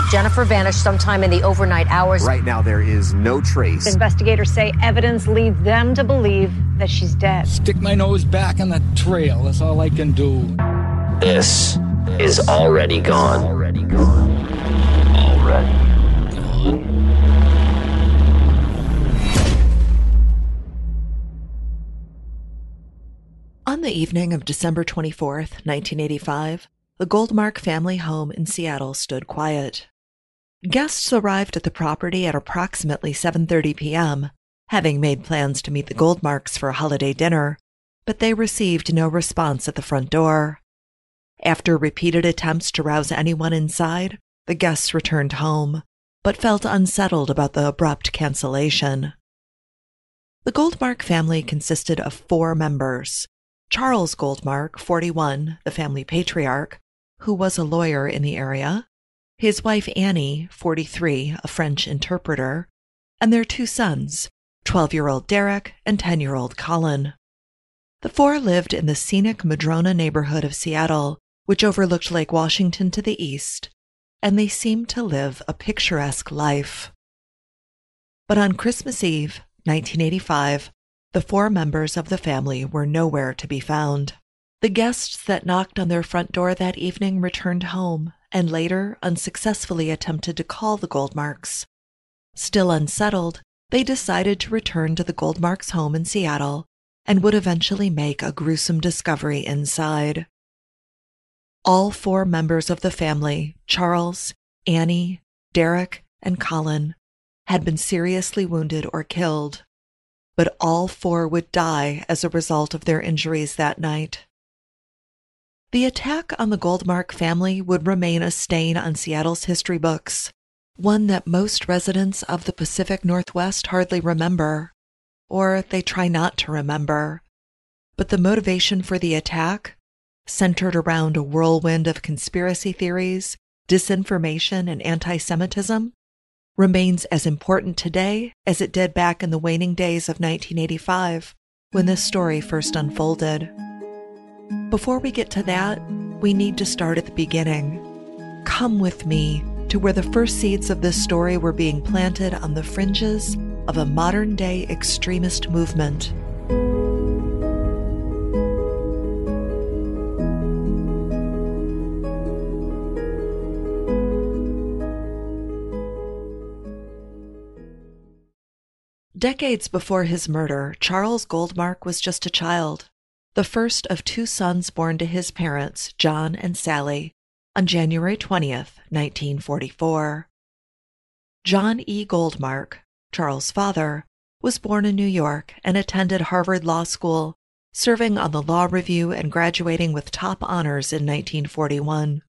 Jennifer vanished sometime in the overnight hours. Right now, there is no trace. Investigators say evidence leads them to believe that she's dead. Stick my nose back on the trail. That's all I can do. This is Already Gone. Already Gone. Already Gone. On the evening of December 24th, 1985, the Goldmark family home in Seattle stood quiet. Guests arrived at the property at approximately 7:30 p.m., having made plans to meet the Goldmarks for a holiday dinner, but they received no response at the front door. After repeated attempts to rouse anyone inside, the guests returned home, but felt unsettled about the abrupt cancellation. The Goldmark family consisted of 4 members: Charles Goldmark, 41, the family patriarch, who was a lawyer in the area, his wife Annie, 43, a French interpreter, and their 2 sons, 12-year-old Derek and 10-year-old Colin. The 4 lived in the scenic Madrona neighborhood of Seattle, which overlooked Lake Washington to the east, and they seemed to live a picturesque life. But on Christmas Eve, 1985, the 4 members of the family were nowhere to be found. The guests that knocked on their front door that evening returned home and later unsuccessfully attempted to call the Goldmarks. Still unsettled, they decided to return to the Goldmarks' home in Seattle and would eventually make a gruesome discovery inside. All 4 members of the family, Charles, Annie, Derek, and Colin, had been seriously wounded or killed, but all 4 would die as a result of their injuries that night. The attack on the Goldmark family would remain a stain on Seattle's history books, one that most residents of the Pacific Northwest hardly remember, or they try not to remember. But the motivation for the attack, centered around a whirlwind of conspiracy theories, disinformation, and anti-Semitism, remains as important today as it did back in the waning days of 1985, when this story first unfolded. Before we get to that, we need to start at the beginning. Come with me to where the first seeds of this story were being planted on the fringes of a modern-day extremist movement. Decades before his murder, Charles Goldmark was just a child, the first of 2 sons born to his parents, John and Sally, on January 20th, 1944. John E. Goldmark, Charles' father, was born in New York and attended Harvard Law School, serving on the Law Review and graduating with top honors in 1941.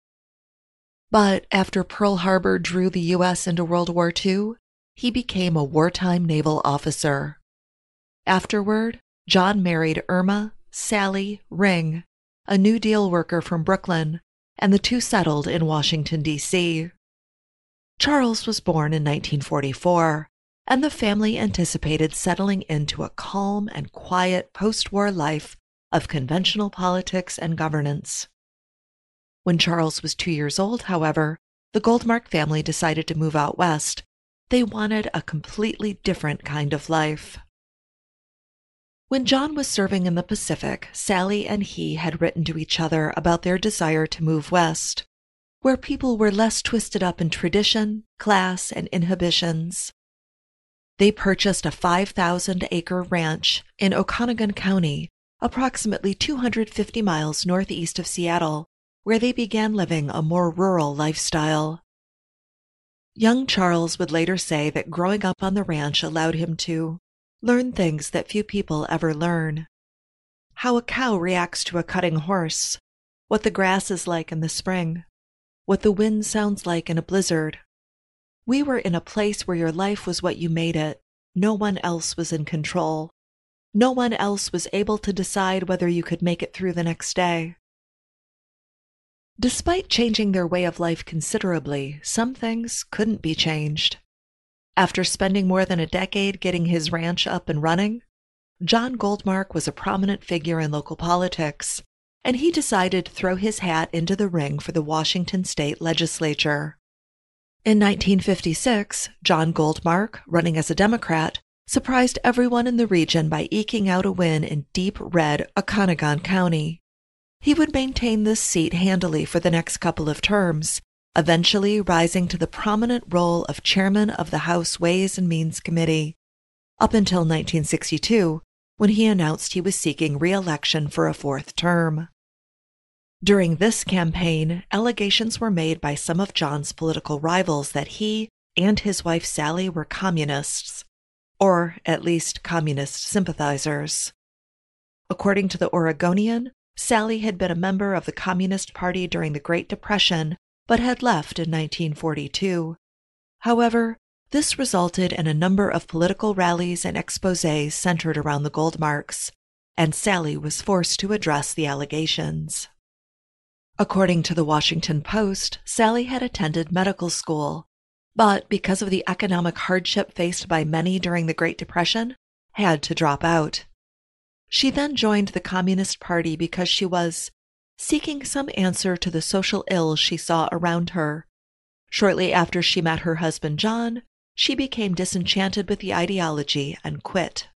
But after Pearl Harbor drew the U.S. into World War II, he became a wartime naval officer. Afterward, John married Irma Sally Ring, a New Deal worker from Brooklyn, and the 2 settled in Washington, D.C. Charles was born in 1944, and the family anticipated settling into a calm and quiet post-war life of conventional politics and governance. When Charles was 2 years old, however, the Goldmark family decided to move out west. They wanted a completely different kind of life. When John was serving in the Pacific, Sally and he had written to each other about their desire to move west, where people were less twisted up in tradition, class, and inhibitions. They purchased a 5,000-acre ranch in Okanogan County, approximately 250 miles northeast of Seattle, where they began living a more rural lifestyle. Young Charles would later say that growing up on the ranch allowed him to learn things that few people ever learn. How a cow reacts to a cutting horse, what the grass is like in the spring, what the wind sounds like in a blizzard. We were in a place where your life was what you made it. No one else was in control. No one else was able to decide whether you could make it through the next day. Despite changing their way of life considerably, some things couldn't be changed. After spending more than a decade getting his ranch up and running, John Goldmark was a prominent figure in local politics, and he decided to throw his hat into the ring for the Washington state legislature. In 1956, John Goldmark, running as a Democrat, surprised everyone in the region by eking out a win in deep red Okanogan County. He would maintain this seat handily for the next couple of terms, eventually rising to the prominent role of chairman of the House Ways and Means Committee, up until 1962, when he announced he was seeking re-election for a fourth term. During this campaign, allegations were made by some of John's political rivals that he and his wife Sally were communists, or at least communist sympathizers. According to the Oregonian, Sally had been a member of the Communist Party during the Great Depression, but had left in 1942. However, this resulted in a number of political rallies and exposés centered around the Goldmarks, and Sally was forced to address the allegations. According to the Washington Post, Sally had attended medical school, but because of the economic hardship faced by many during the Great Depression, had to drop out. She then joined the Communist Party because she was seeking some answer to the social ills she saw around her. Shortly after she met her husband John, she became disenchanted with the ideology and quit.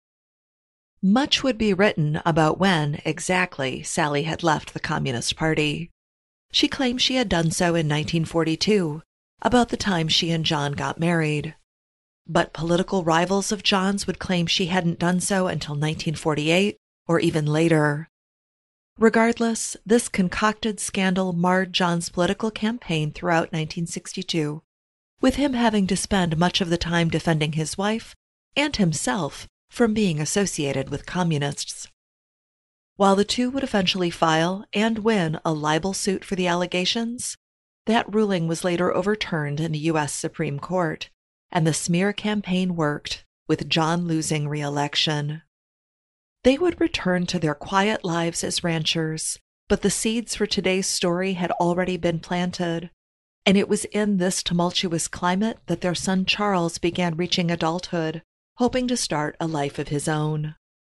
Much would be written about when, exactly, Sally had left the Communist Party. She claimed she had done so in 1942, about the time she and John got married. But political rivals of John's would claim she hadn't done so until 1948, or even later. Regardless, this concocted scandal marred John's political campaign throughout 1962, with him having to spend much of the time defending his wife and himself from being associated with communists. While the two would eventually file and win a libel suit for the allegations, that ruling was later overturned in the U.S. Supreme Court, and the smear campaign worked, with John losing re-election. They would return to their quiet lives as ranchers, but the seeds for today's story had already been planted, and it was in this tumultuous climate that their son Charles began reaching adulthood, hoping to start a life of his own.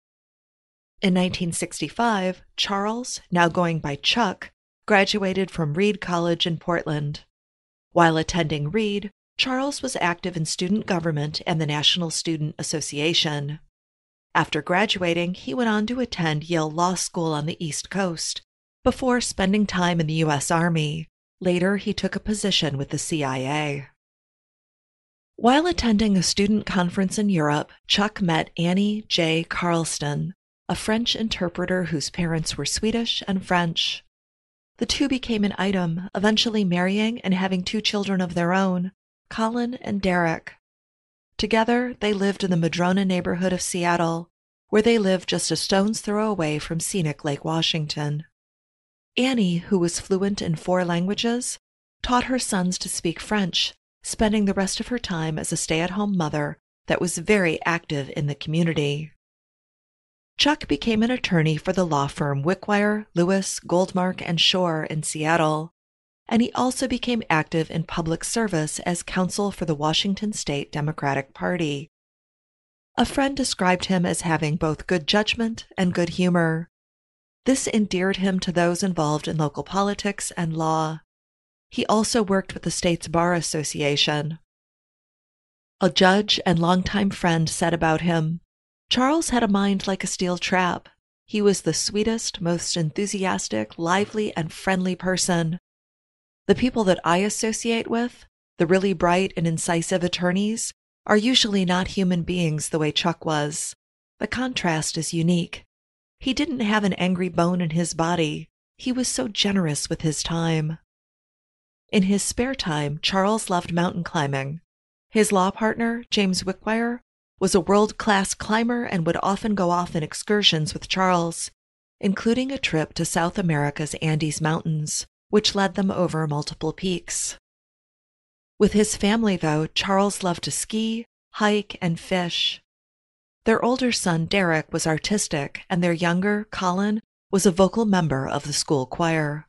In 1965, Charles, now going by Chuck, graduated from Reed College in Portland. While attending Reed, Charles was active in student government and the National Student Association. After graduating, he went on to attend Yale Law School on the East Coast, before spending time in the U.S. Army. Later, he took a position with the CIA. While attending a student conference in Europe, Chuck met Annie J. Carlston, a French interpreter whose parents were Swedish and French. The two became an item, eventually marrying and having 2 children of their own, Colin and Derek. Together, they lived in the Madrona neighborhood of Seattle, where they lived just a stone's throw away from scenic Lake Washington. Annie, who was fluent in 4 languages, taught her sons to speak French, spending the rest of her time as a stay-at-home mother that was very active in the community. Chuck became an attorney for the law firm Wickwire, Lewis, Goldmark, and Shore in Seattle, and he also became active in public service as counsel for the Washington State Democratic Party. A friend described him as having both good judgment and good humor. This endeared him to those involved in local politics and law. He also worked with the state's Bar Association. A judge and longtime friend said about him, "Charles had a mind like a steel trap. He was the sweetest, most enthusiastic, lively, and friendly person. The people that I associate with, the really bright and incisive attorneys, are usually not human beings the way Chuck was. The contrast is unique. He didn't have an angry bone in his body. He was so generous with his time." In his spare time, Charles loved mountain climbing. His law partner, James Wickwire, was a world-class climber and would often go off on excursions with Charles, including a trip to South America's Andes Mountains, which led them over multiple peaks. With his family, though, Charles loved to ski, hike, and fish. Their older son, Derek, was artistic, and their younger, Colin, was a vocal member of the school choir.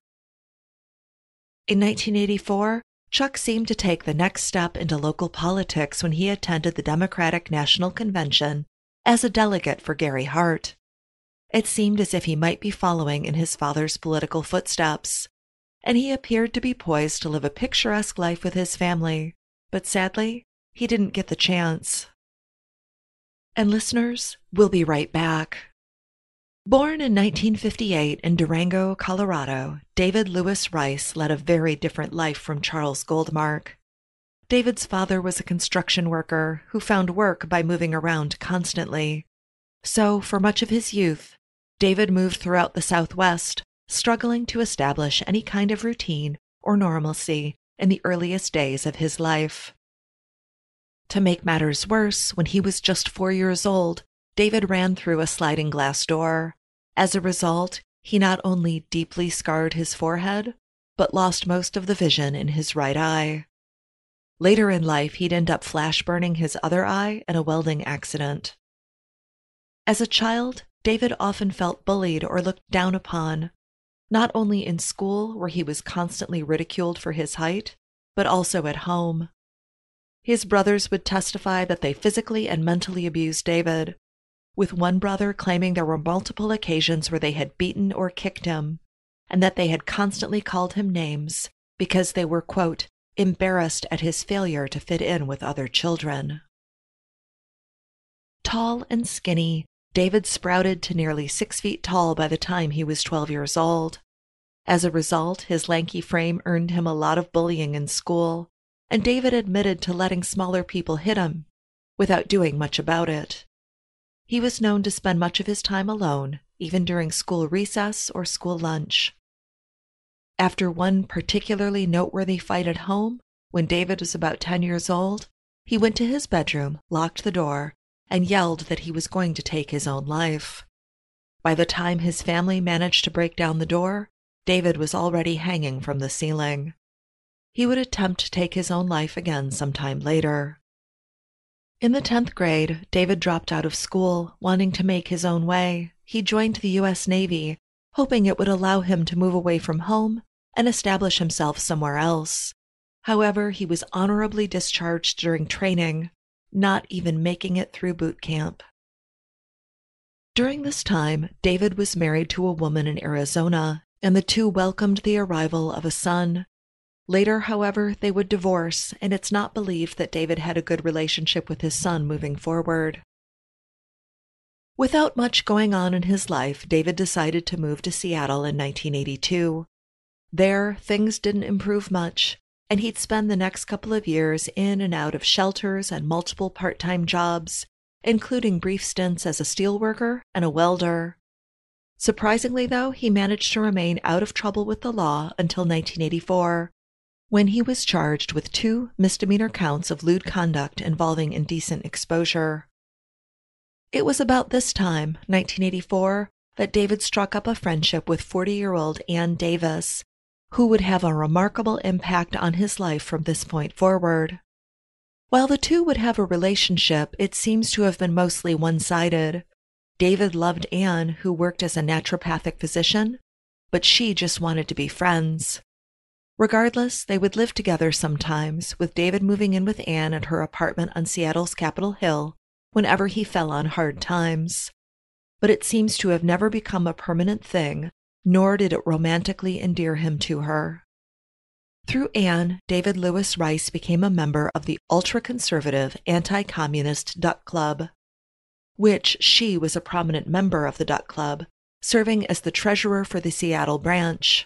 In 1984, Chuck seemed to take the next step into local politics when he attended the Democratic National Convention as a delegate for Gary Hart. It seemed as if he might be following in his father's political footsteps. and he appeared to be poised to live a picturesque life with his family, but sadly, he didn't get the chance. And listeners, we'll be right back. Born in 1958 in Durango, Colorado, David Lewis Rice led a very different life from Charles Goldmark. David's father was a construction worker who found work by moving around constantly. So, for much of his youth, David moved throughout the Southwest, struggling to establish any kind of routine or normalcy in the earliest days of his life. To make matters worse, when he was just 4 years old, David ran through a sliding glass door. As a result, he not only deeply scarred his forehead, but lost most of the vision in his right eye. Later in life, he'd end up flash burning his other eye in a welding accident. As a child, David often felt bullied or looked down upon, not only in school, where he was constantly ridiculed for his height, but also at home. His brothers would testify that they physically and mentally abused David, with one brother claiming there were multiple occasions where they had beaten or kicked him, and that they had constantly called him names because they were, quote, embarrassed at his failure to fit in with other children. Tall and skinny, David sprouted to nearly 6 feet tall by the time he was 12 years old. As a result, his lanky frame earned him a lot of bullying in school, and David admitted to letting smaller people hit him, without doing much about it. He was known to spend much of his time alone, even during school recess or school lunch. After one particularly noteworthy fight at home, when David was about 10 years old, he went to his bedroom, locked the door, and yelled that he was going to take his own life. By the time his family managed to break down the door, David was already hanging from the ceiling. He would attempt to take his own life again sometime later. In the 10th grade, David dropped out of school, wanting to make his own way. He joined the U.S. Navy, hoping it would allow him to move away from home and establish himself somewhere else. However, he was honorably discharged during training, not even making it through boot camp. During this time, David was married to a woman in Arizona, and the two welcomed the arrival of a son. Later, however, they would divorce, and it's not believed that David had a good relationship with his son moving forward. Without much going on in his life, David decided to move to Seattle in 1982. There, things didn't improve much, and he'd spend the next couple of years in and out of shelters and multiple part-time jobs, including brief stints as a steelworker and a welder. Surprisingly, though, he managed to remain out of trouble with the law until 1984, when he was charged with 2 misdemeanor counts of lewd conduct involving indecent exposure. It was about this time, 1984, that David struck up a friendship with 40-year-old Ann Davis, who would have a remarkable impact on his life from this point forward. While the two would have a relationship, it seems to have been mostly one-sided. David loved Ann, who worked as a naturopathic physician, but she just wanted to be friends. Regardless, they would live together sometimes, with David moving in with Ann at her apartment on Seattle's Capitol Hill whenever he fell on hard times. But it seems to have never become a permanent thing, nor did it romantically endear him to her. Through Ann, David Lewis Rice became a member of the ultra-conservative, anti-communist Duck Club, which she was a prominent member of the Duck Club, serving as the treasurer for the Seattle branch.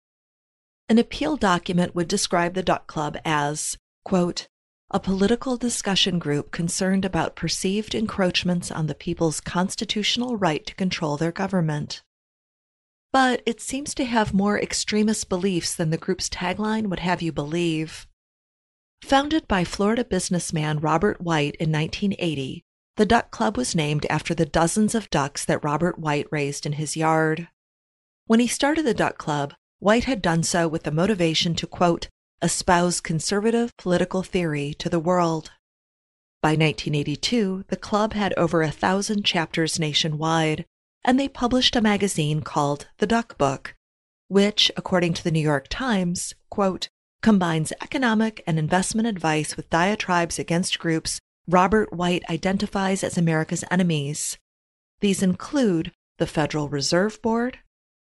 An appeal document would describe the Duck Club as, quote, a political discussion group concerned about perceived encroachments on the people's constitutional right to control their government. But it seems to have more extremist beliefs than the group's tagline would have you believe. Founded by Florida businessman Robert White in 1980, the Duck Club was named after the dozens of ducks that Robert White raised in his yard. When he started the Duck Club, White had done so with the motivation to, quote, espouse conservative political theory to the world. By 1982, the club had over 1,000 chapters nationwide, and they published a magazine called The Duck Book, which, according to the New York Times, quote, combines economic and investment advice with diatribes against groups Robert White identifies as America's enemies. These include the Federal Reserve Board,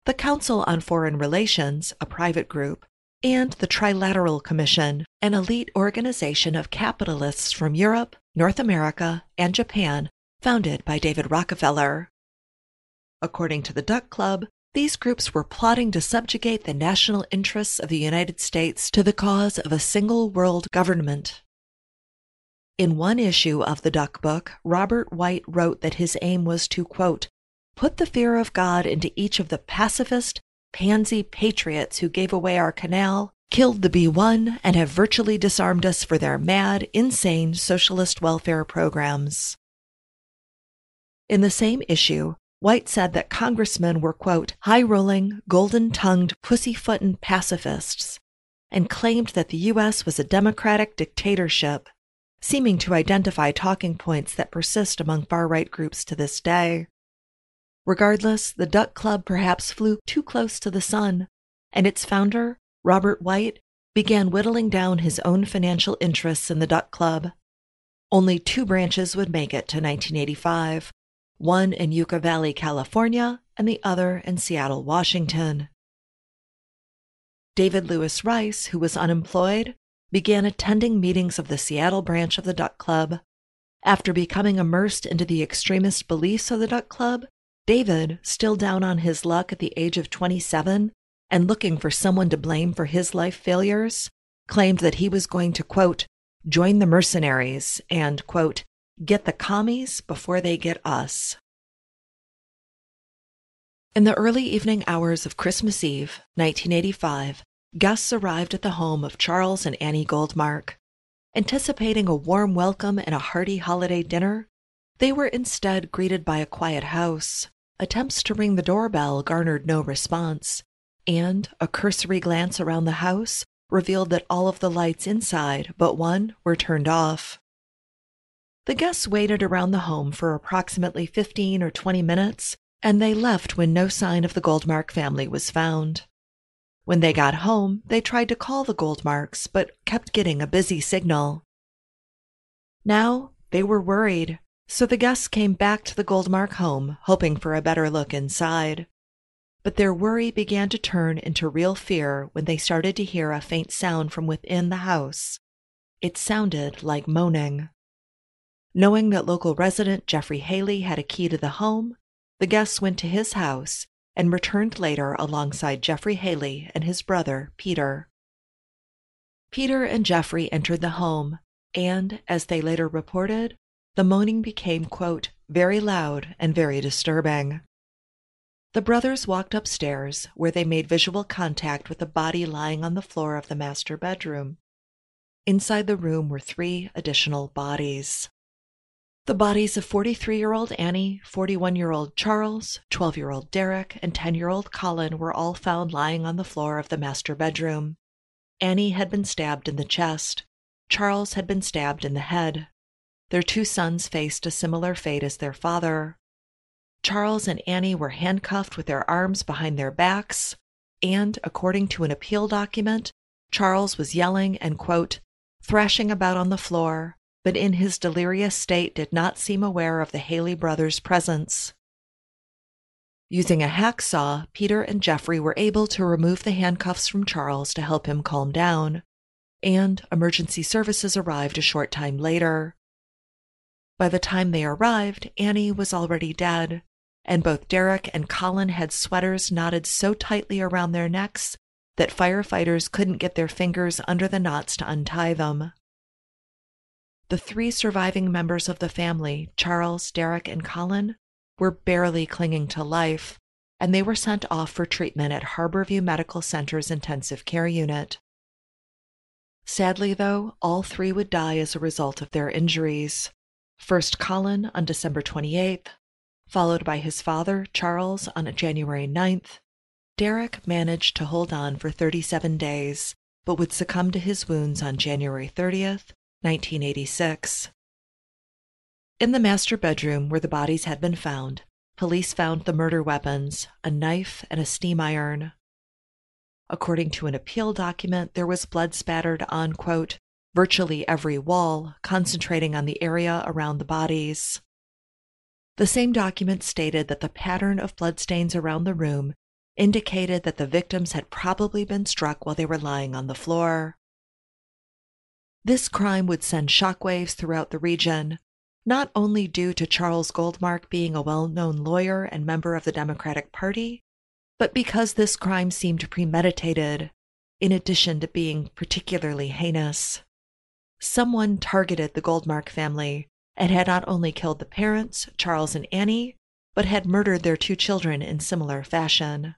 the Council on Foreign Relations, a private group, and the Trilateral Commission, an elite organization of capitalists from Europe, North America, and Japan, founded by David Rockefeller. According to the Duck Club, these groups were plotting to subjugate the national interests of the United States to the cause of a single world government. In one issue of the Duck Book, Robert White wrote that his aim was to, quote, put the fear of God into each of the pacifist, pansy patriots who gave away our canal, killed the B-1, and have virtually disarmed us for their mad, insane socialist welfare programs. In the same issue, White said that congressmen were, quote, high-rolling, golden-tongued, pussyfootin' pacifists, and claimed that the U.S. was a democratic dictatorship, seeming to identify talking points that persist among far-right groups to this day. Regardless, the Duck Club perhaps flew too close to the sun, and its founder, Robert White, began whittling down his own financial interests in the Duck Club. Only 2 branches would make it to 1985, one in Yucca Valley, California, and the other in Seattle, Washington. David Lewis Rice, who was unemployed, began attending meetings of the Seattle branch of the Duck Club. After becoming immersed into the extremist beliefs of the Duck Club, David, still down on his luck at the age of 27 and looking for someone to blame for his life failures, claimed that he was going to, quote, join the mercenaries and, quote, get the commies before they get us. In the early evening hours of Christmas Eve, 1985, guests arrived at the home of Charles and Annie Goldmark. Anticipating a warm welcome and a hearty holiday dinner, they were instead greeted by a quiet house. Attempts to ring the doorbell garnered no response, and a cursory glance around the house revealed that all of the lights inside but one were turned off. The guests waited around the home for approximately 15 or 20 minutes, and they left when no sign of the Goldmark family was found. When they got home, they tried to call the Goldmarks, but kept getting a busy signal. Now, they were worried, so the guests came back to the Goldmark home, hoping for a better look inside. But their worry began to turn into real fear when they started to hear a faint sound from within the house. It sounded like moaning. Knowing that local resident Jeffrey Haley had a key to the home, the guests went to his house and returned later alongside Jeffrey Haley and his brother, Peter. Peter and Jeffrey entered the home, and, as they later reported, the moaning became, quote, very loud and very disturbing. The brothers walked upstairs, where they made visual contact with a body lying on the floor of the master bedroom. Inside the room were 3 additional bodies. The bodies of 43-year-old Annie, 41-year-old Charles, 12-year-old Derek, and 10-year-old Colin were all found lying on the floor of the master bedroom. Annie had been stabbed in the chest. Charles had been stabbed in the head. Their 2 sons faced a similar fate as their father. Charles and Annie were handcuffed with their arms behind their backs, and, according to an appeal document, Charles was yelling and, quote, thrashing about on the floor, but in his delirious state did not seem aware of the Haley brothers' presence. Using a hacksaw, Peter and Jeffrey were able to remove the handcuffs from Charles to help him calm down, and emergency services arrived a short time later. By the time they arrived, Annie was already dead, and both Derek and Colin had sweaters knotted so tightly around their necks that firefighters couldn't get their fingers under the knots to untie them. The 3 surviving members of the family, Charles, Derek, and Colin, were barely clinging to life, and they were sent off for treatment at Harborview Medical Center's intensive care unit. Sadly, though, all 3 would die as a result of their injuries. First Colin on December 28th, followed by his father, Charles, on January 9th. Derek managed to hold on for 37 days, but would succumb to his wounds on January 30th, 1986. In the master bedroom where the bodies had been found, police found the murder weapons, a knife and a steam iron. According to an appeal document, there was blood spattered on, quote, virtually every wall, concentrating on the area around the bodies. The same document stated that the pattern of bloodstains around the room indicated that the victims had probably been struck while they were lying on the floor. This crime would send shockwaves throughout the region, not only due to Charles Goldmark being a well-known lawyer and member of the Democratic Party, but because this crime seemed premeditated, in addition to being particularly heinous. Someone targeted the Goldmark family and had not only killed the parents, Charles and Annie, but had murdered their 2 children in similar fashion.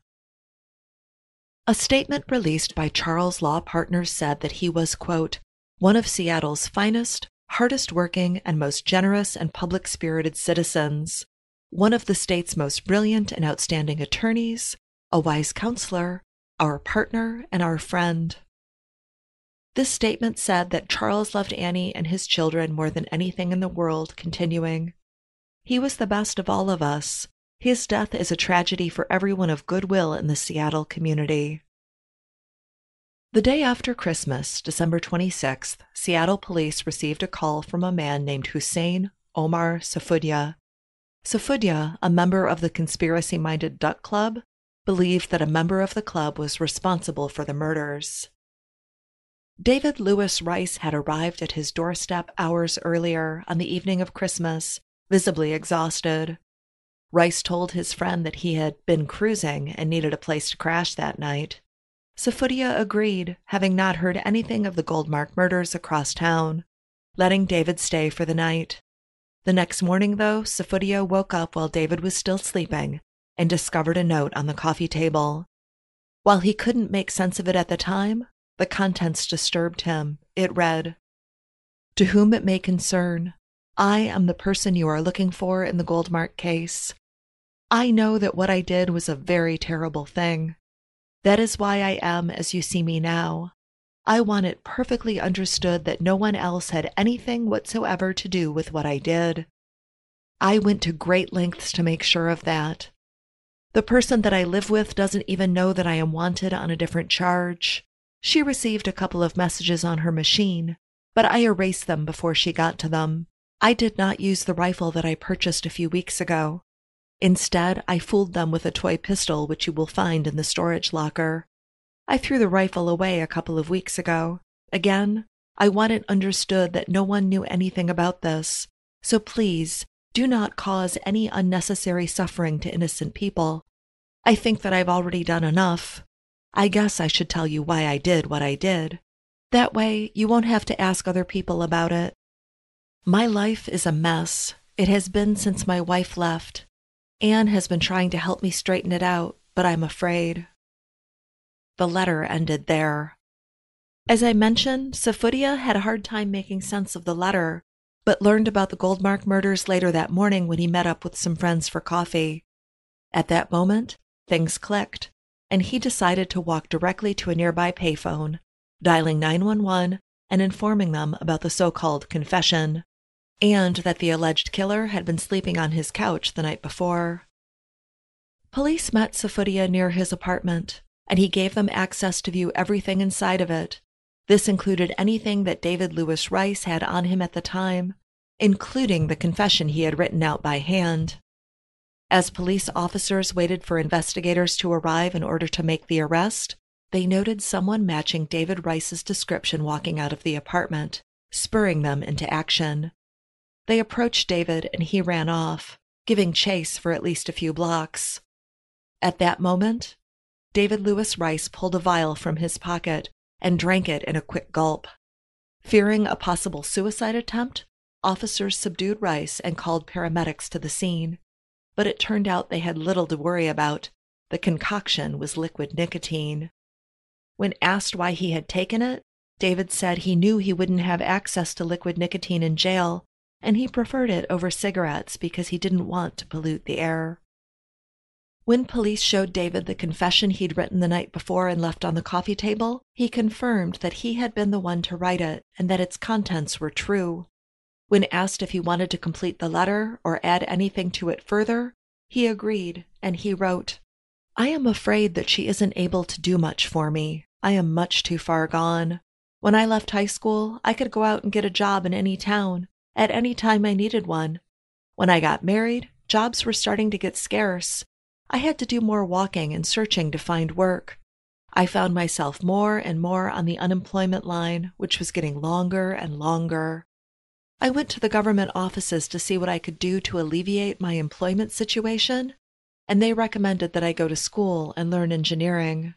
A statement released by Charles' law partners said that he was, quote, one of Seattle's finest, hardest-working, and most generous and public-spirited citizens, one of the state's most brilliant and outstanding attorneys, a wise counselor, our partner, and our friend. This statement said that Charles loved Annie and his children more than anything in the world, continuing, he was the best of all of us. His death is a tragedy for everyone of goodwill in the Seattle community. The day after Christmas, December 26th, Seattle police received a call from a man named Hussein Omar Safudya. Safudya, a member of the conspiracy-minded Duck Club, believed that a member of the club was responsible for the murders. David Lewis Rice had arrived at his doorstep hours earlier on the evening of Christmas, visibly exhausted. Rice told his friend that he had been cruising and needed a place to crash that night. Safudya agreed, having not heard anything of the Goldmark murders across town, letting David stay for the night. The next morning, though, Safudya woke up while David was still sleeping and discovered a note on the coffee table. While he couldn't make sense of it at the time, the contents disturbed him. It read, "To whom it may concern, I am the person you are looking for in the Goldmark case. I know that what I did was a very terrible thing. That is why I am as you see me now. I want it perfectly understood that no one else had anything whatsoever to do with what I did. I went to great lengths to make sure of that. The person that I live with doesn't even know that I am wanted on a different charge. She received a couple of messages on her machine, but I erased them before she got to them. I did not use the rifle that I purchased a few weeks ago. Instead, I fooled them with a toy pistol which you will find in the storage locker. I threw the rifle away a couple of weeks ago. Again, I want it understood that no one knew anything about this, so please do not cause any unnecessary suffering to innocent people. I think that I've already done enough. I guess I should tell you why I did what I did. That way, you won't have to ask other people about it. My life is a mess. It has been since my wife left. Anne has been trying to help me straighten it out, but I'm afraid." The letter ended there. As I mentioned, Safudya had a hard time making sense of the letter, but learned about the Goldmark murders later that morning when he met up with some friends for coffee. At that moment, things clicked, and he decided to walk directly to a nearby payphone, dialing 911 and informing them about the so-called confession, and that the alleged killer had been sleeping on his couch the night before. Police met Safudya near his apartment, and he gave them access to view everything inside of it. This included anything that David Lewis Rice had on him at the time, including the confession he had written out by hand. As police officers waited for investigators to arrive in order to make the arrest, they noted someone matching David Rice's description walking out of the apartment, spurring them into action. They approached David and he ran off, giving chase for at least a few blocks. At that moment, David Lewis Rice pulled a vial from his pocket and drank it in a quick gulp. Fearing a possible suicide attempt, officers subdued Rice and called paramedics to the scene. But it turned out they had little to worry about. The concoction was liquid nicotine. When asked why he had taken it, David said he knew he wouldn't have access to liquid nicotine in jail, and he preferred it over cigarettes because he didn't want to pollute the air. When police showed David the confession he'd written the night before and left on the coffee table, he confirmed that he had been the one to write it and that its contents were true. When asked if he wanted to complete the letter or add anything to it further, he agreed, and he wrote, "I am afraid that she isn't able to do much for me. I am much too far gone. When I left high school, I could go out and get a job in any town, at any time I needed one. When I got married, jobs were starting to get scarce. I had to do more walking and searching to find work. I found myself more and more on the unemployment line, which was getting longer and longer. I went to the government offices to see what I could do to alleviate my employment situation, and they recommended that I go to school and learn engineering.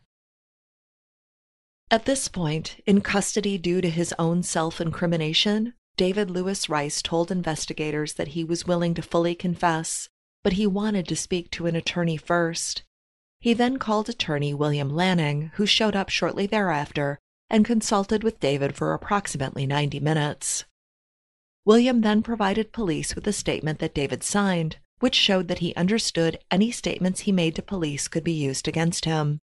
At this point, in custody due to his own self-incrimination, David Louis Rice told investigators that he was willing to fully confess, but he wanted to speak to an attorney first. He then called attorney William Lanning, who showed up shortly thereafter and consulted with David for approximately 90 minutes. William then provided police with a statement that David signed, which showed that he understood any statements he made to police could be used against him.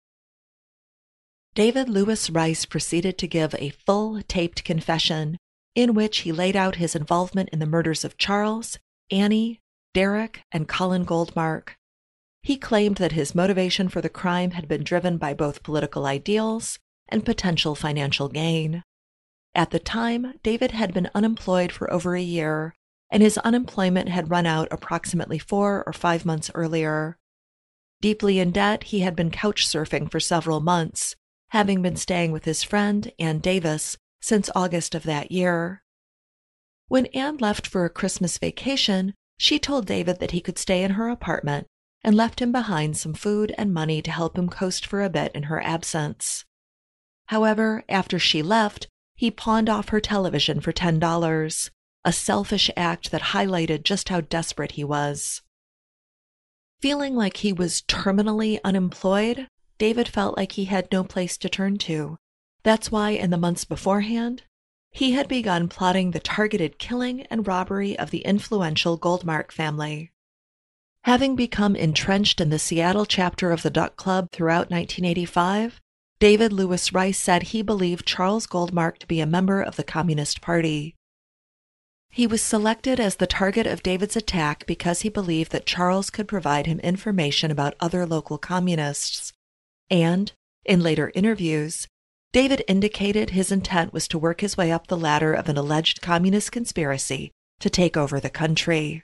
David Louis Rice proceeded to give a full taped confession in which he laid out his involvement in the murders of Charles, Annie, Derek, and Colin Goldmark. He claimed that his motivation for the crime had been driven by both political ideals and potential financial gain. At the time, David had been unemployed for over a year, and his unemployment had run out approximately 4 or 5 months earlier. Deeply in debt, he had been couch surfing for several months, having been staying with his friend, Ann Davis, since August of that year. When Ann left for a Christmas vacation, she told David that he could stay in her apartment and left him behind some food and money to help him coast for a bit in her absence. However, after she left, he pawned off her television for $10, a selfish act that highlighted just how desperate he was. Feeling like he was terminally unemployed, David felt like he had no place to turn to. That's why in the months beforehand, he had begun plotting the targeted killing and robbery of the influential Goldmark family. Having become entrenched in the Seattle chapter of the Duck Club throughout 1985, David Louis Rice said he believed Charles Goldmark to be a member of the Communist Party. He was selected as the target of David's attack because he believed that Charles could provide him information about other local communists. And, in later interviews, David indicated his intent was to work his way up the ladder of an alleged communist conspiracy to take over the country.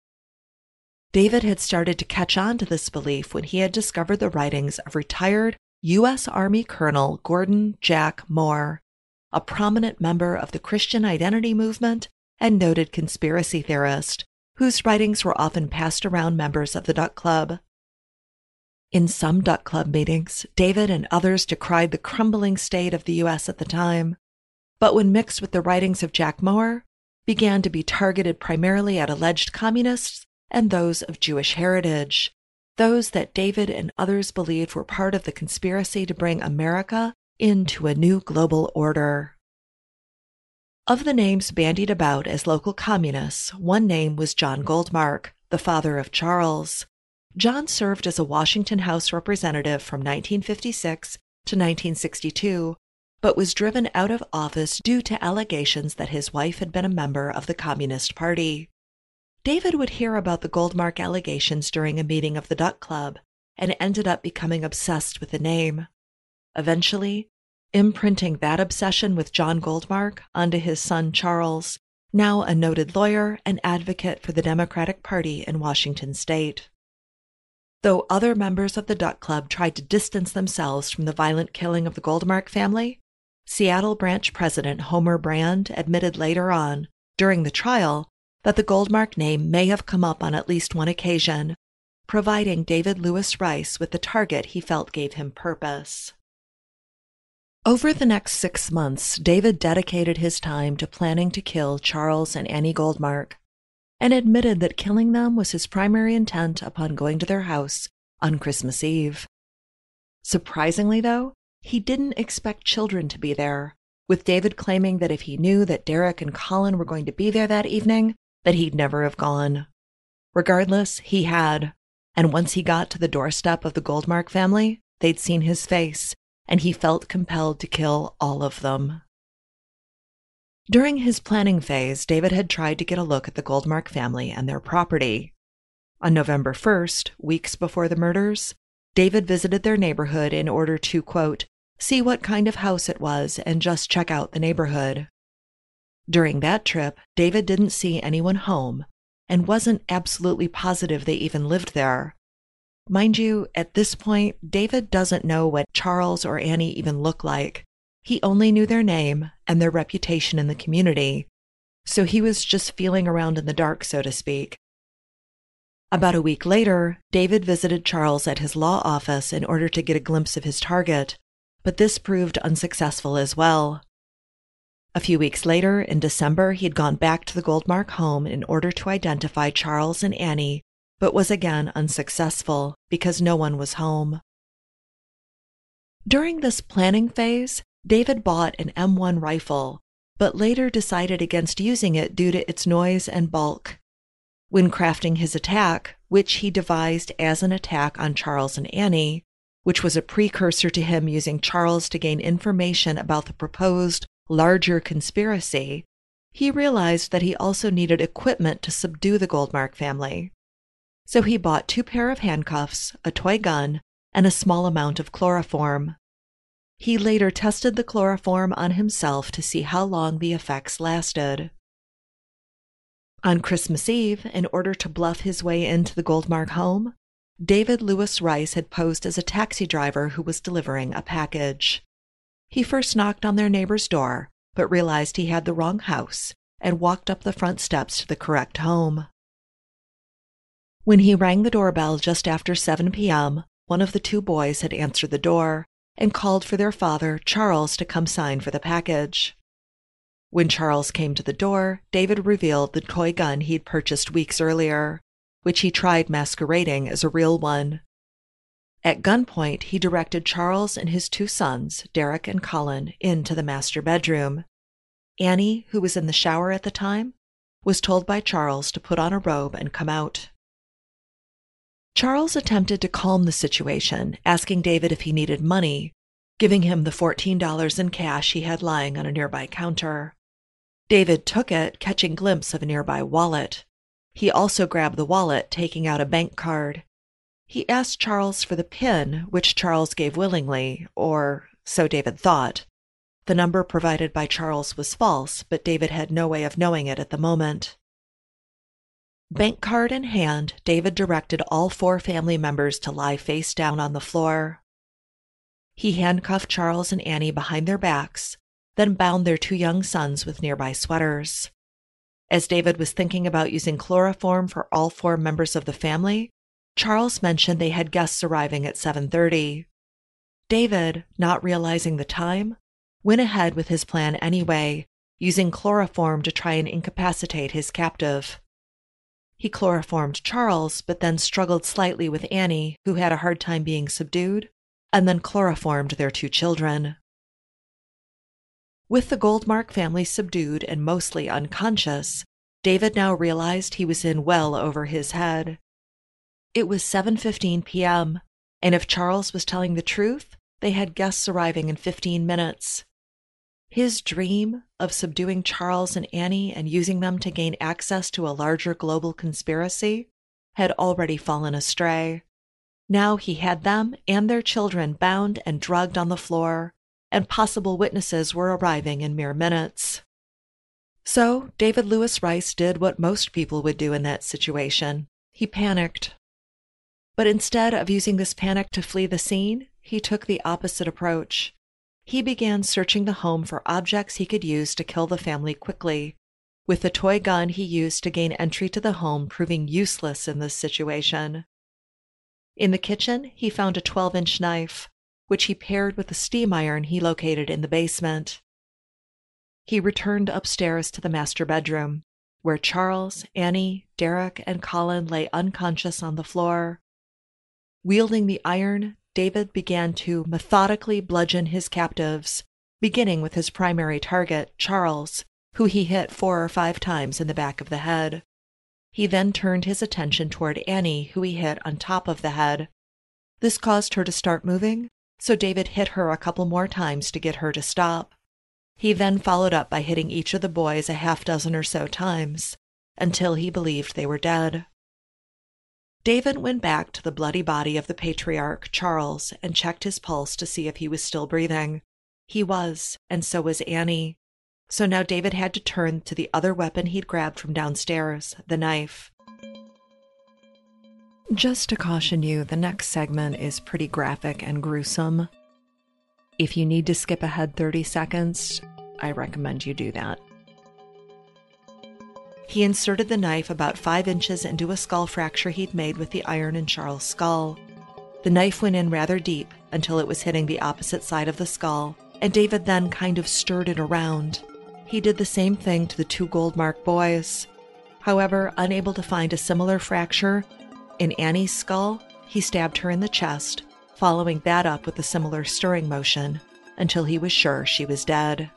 David had started to catch on to this belief when he had discovered the writings of retired U.S. Army Colonel Gordon Jack Moore, a prominent member of the Christian Identity movement and noted conspiracy theorist, whose writings were often passed around members of the Duck Club. In some Duck Club meetings, David and others decried the crumbling state of the U.S. at the time, but when mixed with the writings of Jack Moore, began to be targeted primarily at alleged communists and those of Jewish heritage, those that David and others believed were part of the conspiracy to bring America into a new global order. Of the names bandied about as local communists, one name was John Goldmark, the father of Charles. John served as a Washington House representative from 1956 to 1962, but was driven out of office due to allegations that his wife had been a member of the Communist Party. David would hear about the Goldmark allegations during a meeting of the Duck Club and ended up becoming obsessed with the name, eventually imprinting that obsession with John Goldmark onto his son Charles, now a noted lawyer and advocate for the Democratic Party in Washington state. Though other members of the Duck Club tried to distance themselves from the violent killing of the Goldmark family, Seattle branch president Homer Brand admitted later on, during the trial, that the Goldmark name may have come up on at least one occasion, providing David Louis Rice with the target he felt gave him purpose. Over the next 6 months, David dedicated his time to planning to kill Charles and Annie Goldmark, and admitted that killing them was his primary intent upon going to their house on Christmas Eve. Surprisingly, though, he didn't expect children to be there, with David claiming that if he knew that Derek and Colin were going to be there that evening, that he'd never have gone. Regardless, he had, and once he got to the doorstep of the Goldmark family, they'd seen his face, and he felt compelled to kill all of them. During his planning phase, David had tried to get a look at the Goldmark family and their property. On November 1st, weeks before the murders, David visited their neighborhood in order to, quote, see what kind of house it was and just check out the neighborhood. During that trip, David didn't see anyone home and wasn't absolutely positive they even lived there. Mind you, at this point, David doesn't know what Charles or Annie even look like. He only knew their name and their reputation in the community, so he was just feeling around in the dark, so to speak. About a week later, David visited Charles at his law office in order to get a glimpse of his target, but this proved unsuccessful as well. A few weeks later, in December, he had gone back to the Goldmark home in order to identify Charles and Annie, but was again unsuccessful because no one was home. During this planning phase, David bought an M1 rifle, but later decided against using it due to its noise and bulk. When crafting his attack, which he devised as an attack on Charles and Annie, which was a precursor to him using Charles to gain information about the proposed larger conspiracy, he realized that he also needed equipment to subdue the Goldmark family. So he bought 2 pairs of handcuffs, a toy gun, and a small amount of chloroform. He later tested the chloroform on himself to see how long the effects lasted. On Christmas Eve, in order to bluff his way into the Goldmark home, David Lewis Rice had posed as a taxi driver who was delivering a package. He first knocked on their neighbor's door, but realized he had the wrong house and walked up the front steps to the correct home. When he rang the doorbell just after 7 p.m., one of the 2 boys had answered the door and called for their father, Charles, to come sign for the package. When Charles came to the door, David revealed the toy gun he'd purchased weeks earlier, which he tried masquerading as a real one. At gunpoint, he directed Charles and his 2 sons, Derek and Colin, into the master bedroom. Annie, who was in the shower at the time, was told by Charles to put on a robe and come out. Charles attempted to calm the situation, asking David if he needed money, giving him the $14 in cash he had lying on a nearby counter. David took it, catching a glimpse of a nearby wallet. He also grabbed the wallet, taking out a bank card. He asked Charles for the PIN, which Charles gave willingly, or so David thought. The number provided by Charles was false, but David had no way of knowing it at the moment. Bank card in hand, David directed all 4 family members to lie face down on the floor. He handcuffed Charles and Annie behind their backs, then bound their 2 young sons with nearby sweaters. As David was thinking about using chloroform for all 4 members of the family, Charles mentioned they had guests arriving at 7:30. David, not realizing the time, went ahead with his plan anyway, using chloroform to try and incapacitate his captive. He chloroformed Charles, but then struggled slightly with Annie, who had a hard time being subdued, and then chloroformed their 2 children. With the Goldmark family subdued and mostly unconscious, David now realized he was in well over his head. It was 7:15 p.m., and if Charles was telling the truth, they had guests arriving in 15 minutes. His dream of subduing Charles and Annie and using them to gain access to a larger global conspiracy had already fallen astray. Now he had them and their children bound and drugged on the floor, and possible witnesses were arriving in mere minutes. So David Lewis Rice did what most people would do in that situation. He panicked. But instead of using this panic to flee the scene, he took the opposite approach. He began searching the home for objects he could use to kill the family quickly, with the toy gun he used to gain entry to the home proving useless in this situation. In the kitchen, he found a 12-inch knife, which he paired with a steam iron he located in the basement. He returned upstairs to the master bedroom, where Charles, Annie, Derek, and Colin lay unconscious on the floor. Wielding the iron, David began to methodically bludgeon his captives, beginning with his primary target, Charles, who he hit 4 or 5 times in the back of the head. He then turned his attention toward Annie, who he hit on top of the head. This caused her to start moving, so David hit her a couple more times to get her to stop. He then followed up by hitting each of the boys a half-dozen or so times, until he believed they were dead. David went back to the bloody body of the patriarch, Charles, and checked his pulse to see if he was still breathing. He was, and so was Annie. So now David had to turn to the other weapon he'd grabbed from downstairs, the knife. Just to caution you, the next segment is pretty graphic and gruesome. If you need to skip ahead 30 seconds, I recommend you do that. He inserted the knife about 5 inches into a skull fracture he'd made with the iron in Charles' skull. The knife went in rather deep until it was hitting the opposite side of the skull, and David then kind of stirred it around. He did the same thing to the 2 Goldmark boys. However, unable to find a similar fracture in Annie's skull, he stabbed her in the chest, following that up with a similar stirring motion until he was sure she was dead.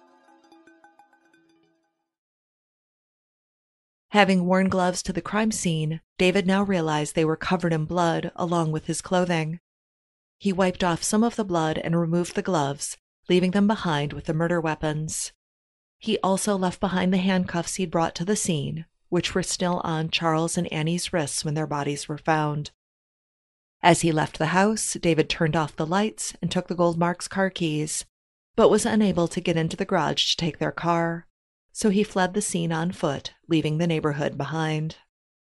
Having worn gloves to the crime scene, David now realized they were covered in blood along with his clothing. He wiped off some of the blood and removed the gloves, leaving them behind with the murder weapons. He also left behind the handcuffs he'd brought to the scene, which were still on Charles and Annie's wrists when their bodies were found. As he left the house, David turned off the lights and took the Goldmarks' car keys, but was unable to get into the garage to take their car, so he fled the scene on foot, leaving the neighborhood behind.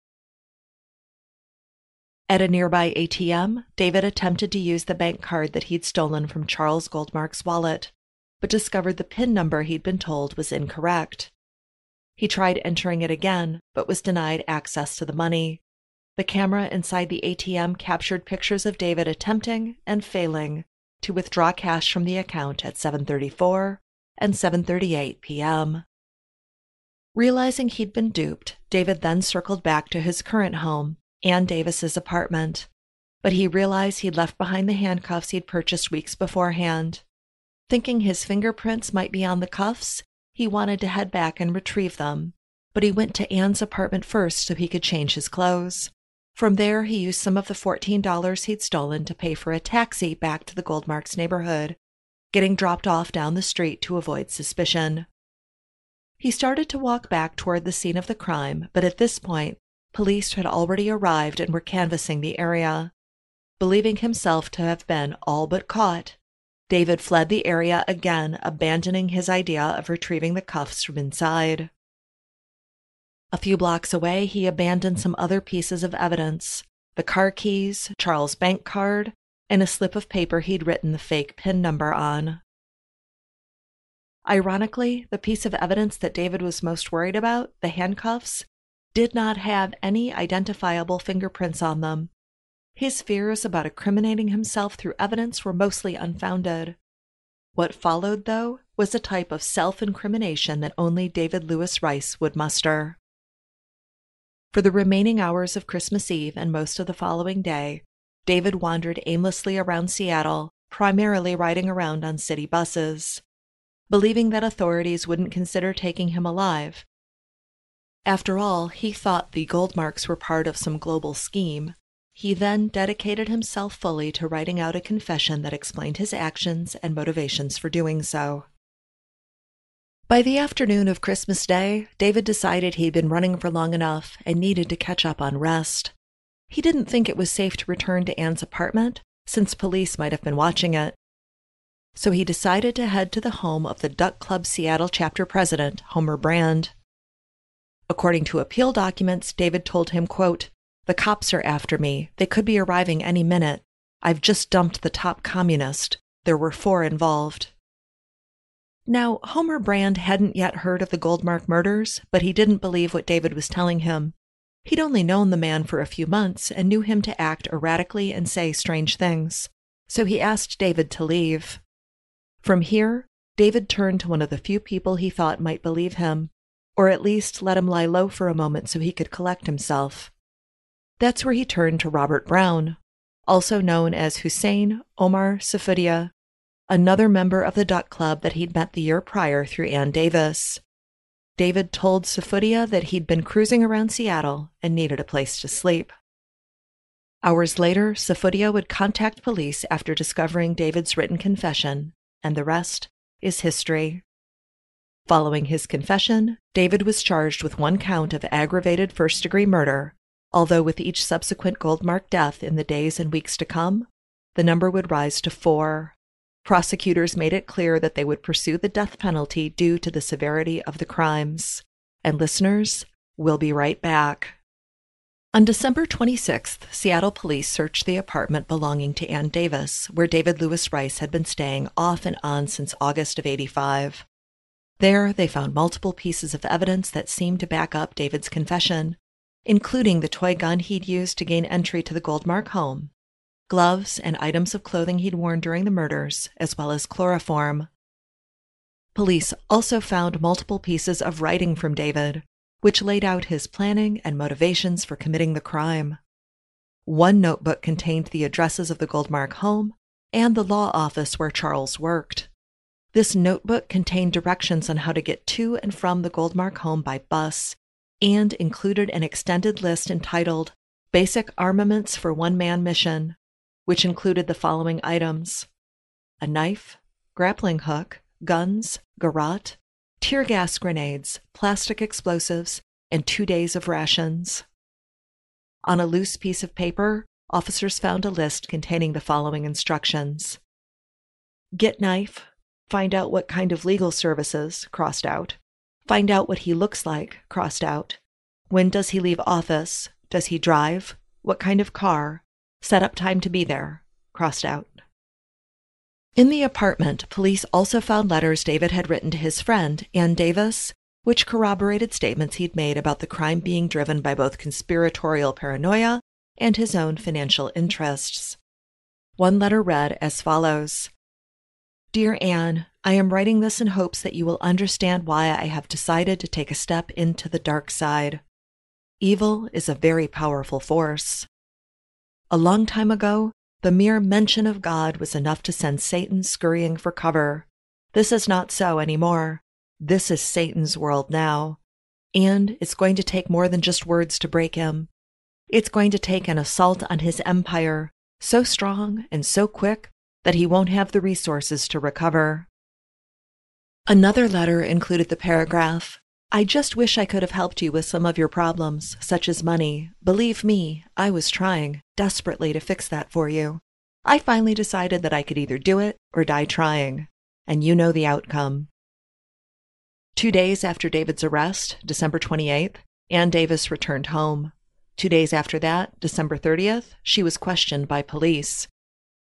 At a nearby ATM, David attempted to use the bank card that he'd stolen from Charles Goldmark's wallet, but discovered the PIN number he'd been told was incorrect. He tried entering it again, but was denied access to the money. The camera inside the ATM captured pictures of David attempting and failing to withdraw cash from the account at 7:34 and 7:38 p.m. Realizing he'd been duped, David then circled back to his current home, Ann Davis's apartment, but he realized he'd left behind the handcuffs he'd purchased weeks beforehand. Thinking his fingerprints might be on the cuffs, he wanted to head back and retrieve them, but he went to Ann's apartment first so he could change his clothes. From there, he used some of the $14 he'd stolen to pay for a taxi back to the Goldmarks neighborhood, getting dropped off down the street to avoid suspicion. He started to walk back toward the scene of the crime, but at this point, police had already arrived and were canvassing the area. Believing himself to have been all but caught, David fled the area again, abandoning his idea of retrieving the cuffs from inside. A few blocks away, he abandoned some other pieces of evidence: the car keys, Charles' bank card, and a slip of paper he'd written the fake PIN number on. Ironically, the piece of evidence that David was most worried about, the handcuffs, did not have any identifiable fingerprints on them. His fears about incriminating himself through evidence were mostly unfounded. What followed, though, was a type of self-incrimination that only David Lewis Rice would muster. For the remaining hours of Christmas Eve and most of the following day, David wandered aimlessly around Seattle, primarily riding around on city buses, believing that authorities wouldn't consider taking him alive. After all, he thought the Goldmarks were part of some global scheme. He then dedicated himself fully to writing out a confession that explained his actions and motivations for doing so. By the afternoon of Christmas Day, David decided he'd been running for long enough and needed to catch up on rest. He didn't think it was safe to return to Ann's apartment, since police might have been watching it. So he decided to head to the home of the Duck Club Seattle chapter president, Homer Brand. According to appeal documents, David told him, quote, "The cops are after me. They could be arriving any minute. I've just dumped the top communist. There were 4 involved." Now, Homer Brand hadn't yet heard of the Goldmark murders, but he didn't believe what David was telling him. He'd only known the man for a few months and knew him to act erratically and say strange things, so he asked David to leave. From here, David turned to one of the few people he thought might believe him, or at least let him lie low for a moment so he could collect himself. That's where he turned to Robert Brown, also known as Hussein Omar Safudiyah, another member of the Duck Club that he'd met the year prior through Ann Davis. David told Safudiyah that he'd been cruising around Seattle and needed a place to sleep. Hours later, Safudiyah would contact police after discovering David's written confession, and the rest is history. Following his confession, David was charged with 1 count of aggravated first-degree murder, although with each subsequent Goldmark death in the days and weeks to come, the number would rise to 4. Prosecutors made it clear that they would pursue the death penalty due to the severity of the crimes. And listeners, we'll be right back. On December 26th, Seattle police searched the apartment belonging to Ann Davis, where David Louis Rice had been staying off and on since August of '85. There, they found multiple pieces of evidence that seemed to back up David's confession, including the toy gun he'd used to gain entry to the Goldmark home, gloves and items of clothing he'd worn during the murders, as well as chloroform. Police also found multiple pieces of writing from David, which laid out his planning and motivations for committing the crime. One notebook contained the addresses of the Goldmark home and the law office where Charles worked. This notebook contained directions on how to get to and from the Goldmark home by bus and included an extended list entitled Basic Armaments for One-Man Mission, which included the following items: a knife, grappling hook, guns, garrote, tear gas grenades, plastic explosives, and 2 days of rations. On a loose piece of paper, officers found a list containing the following instructions: get knife, find out what kind of legal services, crossed out, find out what he looks like, crossed out, when does he leave office, does he drive, what kind of car, set up time to be there, crossed out. In the apartment, police also found letters David had written to his friend, Ann Davis, which corroborated statements he'd made about the crime being driven by both conspiratorial paranoia and his own financial interests. One letter read as follows: Dear Ann, I am writing this in hopes that you will understand why I have decided to take a step into the dark side. Evil is a very powerful force. A long time ago, the mere mention of God was enough to send Satan scurrying for cover. This is not so anymore. This is Satan's world now. And it's going to take more than just words to break him. It's going to take an assault on his empire, so strong and so quick that he won't have the resources to recover. Another letter included the paragraph, I just wish I could have helped you with some of your problems, such as money. Believe me, I was trying desperately to fix that for you. I finally decided that I could either do it or die trying, and you know the outcome. 2 days after David's arrest, December 28th, Ann Davis returned home. 2 days after that, December 30th, she was questioned by police.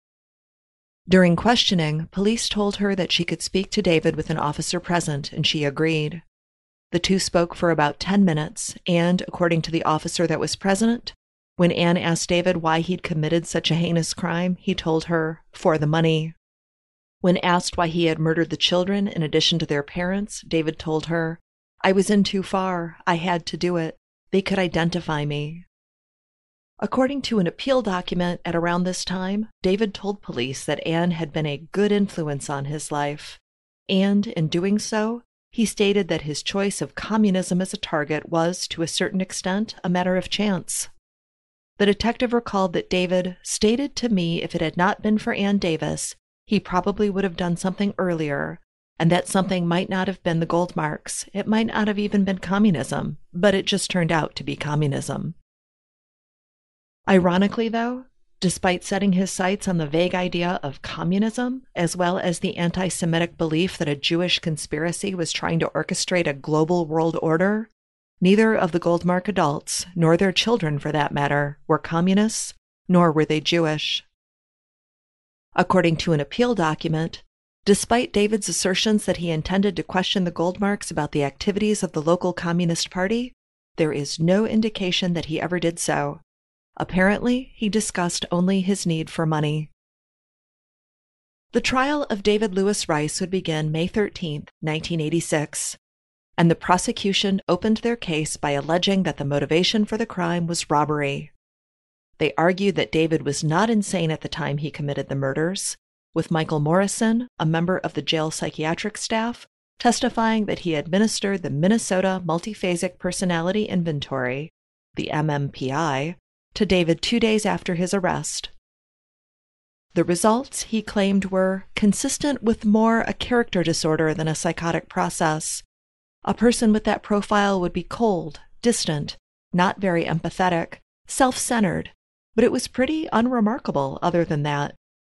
During questioning, police told her that she could speak to David with an officer present, and she agreed. The two spoke for about 10 minutes, and, according to the officer that was present, when Ann asked David why he'd committed such a heinous crime, he told her, for the money. When asked why he had murdered the children in addition to their parents, David told her, I was in too far. I had to do it. They could identify me. According to an appeal document at around this time, David told police that Ann had been a good influence on his life, and, in doing so, he stated that his choice of communism as a target was, to a certain extent, a matter of chance. The detective recalled that David stated to me if it had not been for Ann Davis, he probably would have done something earlier, and that something might not have been the Goldmarks. It might not have even been communism, but it just turned out to be communism. Ironically, though, despite setting his sights on the vague idea of communism, as well as the anti-Semitic belief that a Jewish conspiracy was trying to orchestrate a global world order, neither of the Goldmark adults, nor their children for that matter, were communists, nor were they Jewish. According to an appeal document, despite David's assertions that he intended to question the Goldmarks about the activities of the local Communist Party, there is no indication that he ever did so. Apparently, he discussed only his need for money. The trial of David Louis Rice would begin May 13, 1986, and the prosecution opened their case by alleging that the motivation for the crime was robbery. They argued that David was not insane at the time he committed the murders, with Michael Morrison, a member of the jail psychiatric staff, testifying that he administered the Minnesota Multiphasic Personality Inventory, the MMPI, to David 2 days after his arrest. The results, he claimed, were consistent with more a character disorder than a psychotic process. A person with that profile would be cold, distant, not very empathetic, self-centered, but it was pretty unremarkable other than that.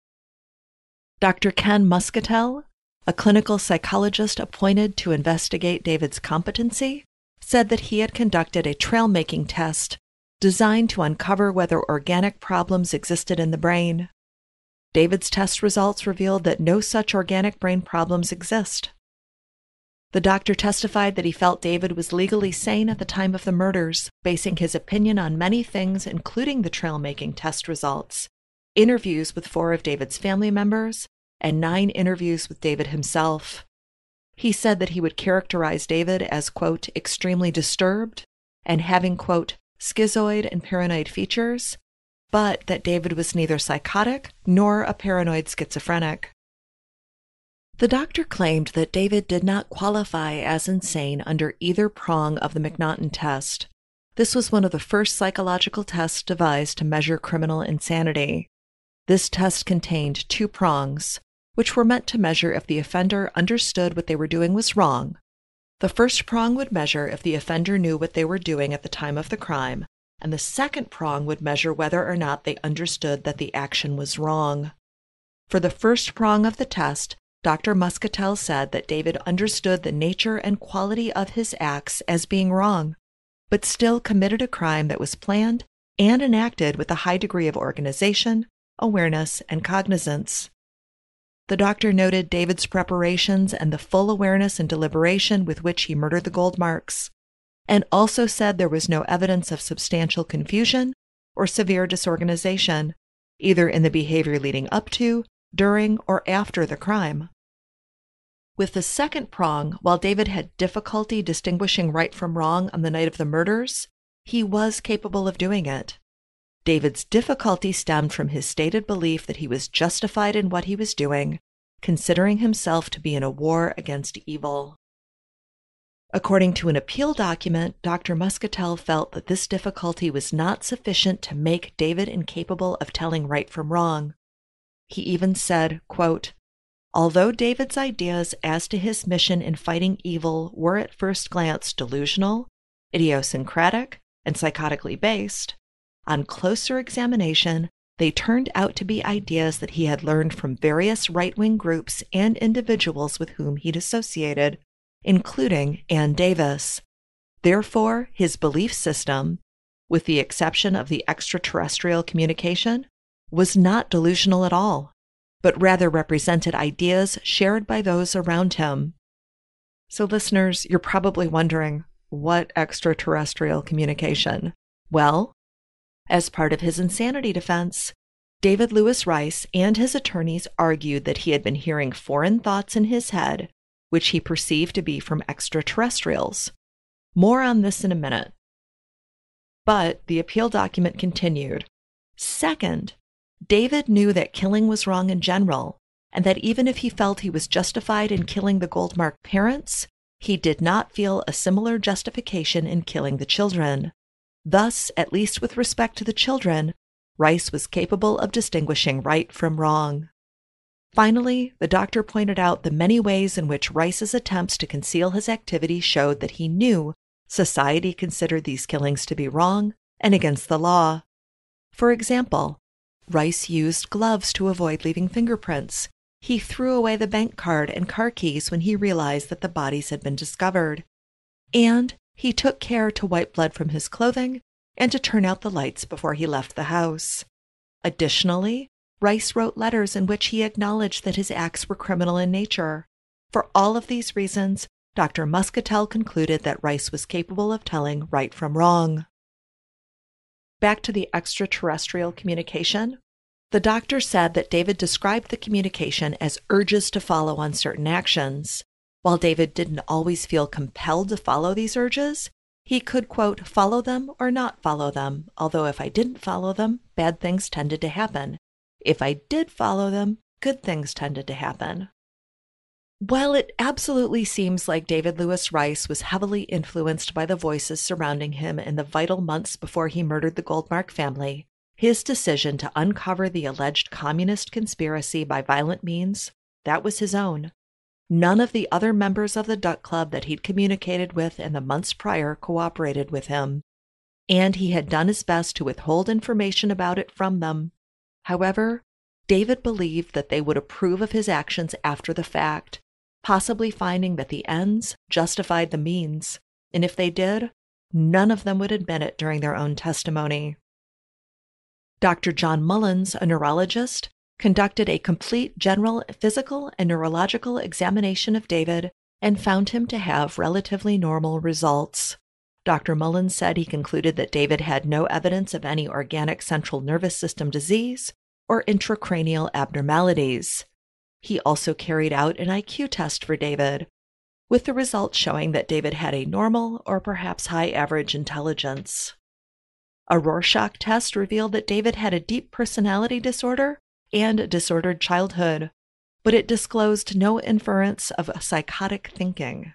Dr. Ken Muscatel, a clinical psychologist appointed to investigate David's competency, said that he had conducted a trail-making test designed to uncover whether organic problems existed in the brain. David's test results revealed that no such organic brain problems exist. The doctor testified that he felt David was legally sane at the time of the murders, basing his opinion on many things, including the trail-making test results, interviews with 4 of David's family members, and 9 interviews with David himself. He said that he would characterize David as, quote, extremely disturbed and having, quote, schizoid and paranoid features, but that David was neither psychotic nor a paranoid schizophrenic. The doctor claimed that David did not qualify as insane under either prong of the McNaughton test. This was one of the first psychological tests devised to measure criminal insanity. This test contained 2 prongs, which were meant to measure if the offender understood what they were doing was wrong. The first prong would measure if the offender knew what they were doing at the time of the crime, and the second prong would measure whether or not they understood that the action was wrong. For the first prong of the test, Dr. Muscatel said that David understood the nature and quality of his acts as being wrong, but still committed a crime that was planned and enacted with a high degree of organization, awareness, and cognizance. The doctor noted David's preparations and the full awareness and deliberation with which he murdered the Goldmarks, and also said there was no evidence of substantial confusion or severe disorganization, either in the behavior leading up to, during, or after the crime. With the second prong, while David had difficulty distinguishing right from wrong on the night of the murders, he was capable of doing it. David's difficulty stemmed from his stated belief that he was justified in what he was doing, considering himself to be in a war against evil. According to an appeal document, Dr. Muscatel felt that this difficulty was not sufficient to make David incapable of telling right from wrong. He even said, quote, although David's ideas as to his mission in fighting evil were at first glance delusional, idiosyncratic, and psychotically based, on closer examination, they turned out to be ideas that he had learned from various right-wing groups and individuals with whom he'd associated, including Ann Davis. Therefore, his belief system, with the exception of the extraterrestrial communication, was not delusional at all, but rather represented ideas shared by those around him. So listeners, you're probably wondering, what extraterrestrial communication? Well, as part of his insanity defense, David Lewis Rice and his attorneys argued that he had been hearing foreign thoughts in his head, which he perceived to be from extraterrestrials. More on this in a minute. But the appeal document continued. Second, David knew that killing was wrong in general, and that even if he felt he was justified in killing the Goldmark parents, he did not feel a similar justification in killing the children. Thus, at least with respect to the children, Rice was capable of distinguishing right from wrong. Finally, the doctor pointed out the many ways in which Rice's attempts to conceal his activity showed that he knew society considered these killings to be wrong and against the law. For example, Rice used gloves to avoid leaving fingerprints. He threw away the bank card and car keys when he realized that the bodies had been discovered. And he took care to wipe blood from his clothing and to turn out the lights before he left the house. Additionally, Rice wrote letters in which he acknowledged that his acts were criminal in nature. For all of these reasons, Dr. Muscatel concluded that Rice was capable of telling right from wrong. Back to the extraterrestrial communication. The doctor said that David described the communication as urges to follow on certain actions. While David didn't always feel compelled to follow these urges, he could, quote, follow them or not follow them, although if I didn't follow them, bad things tended to happen. If I did follow them, good things tended to happen. Well, it absolutely seems like David Lewis Rice was heavily influenced by the voices surrounding him in the vital months before he murdered the Goldmark family. His decision to uncover the alleged communist conspiracy by violent means, that was his own. None of the other members of the Duck Club that he'd communicated with in the months prior cooperated with him, and he had done his best to withhold information about it from them. However, David believed that they would approve of his actions after the fact, possibly finding that the ends justified the means, and if they did, none of them would admit it during their own testimony. Dr. John Mullins, a neurologist, conducted a complete general physical and neurological examination of David and found him to have relatively normal results. Dr. Mullins said he concluded that David had no evidence of any organic central nervous system disease or intracranial abnormalities. He also carried out an IQ test for David, with the results showing that David had a normal or perhaps high average intelligence. A Rorschach test revealed that David had a deep personality disorder and a disordered childhood, but it disclosed no inference of psychotic thinking.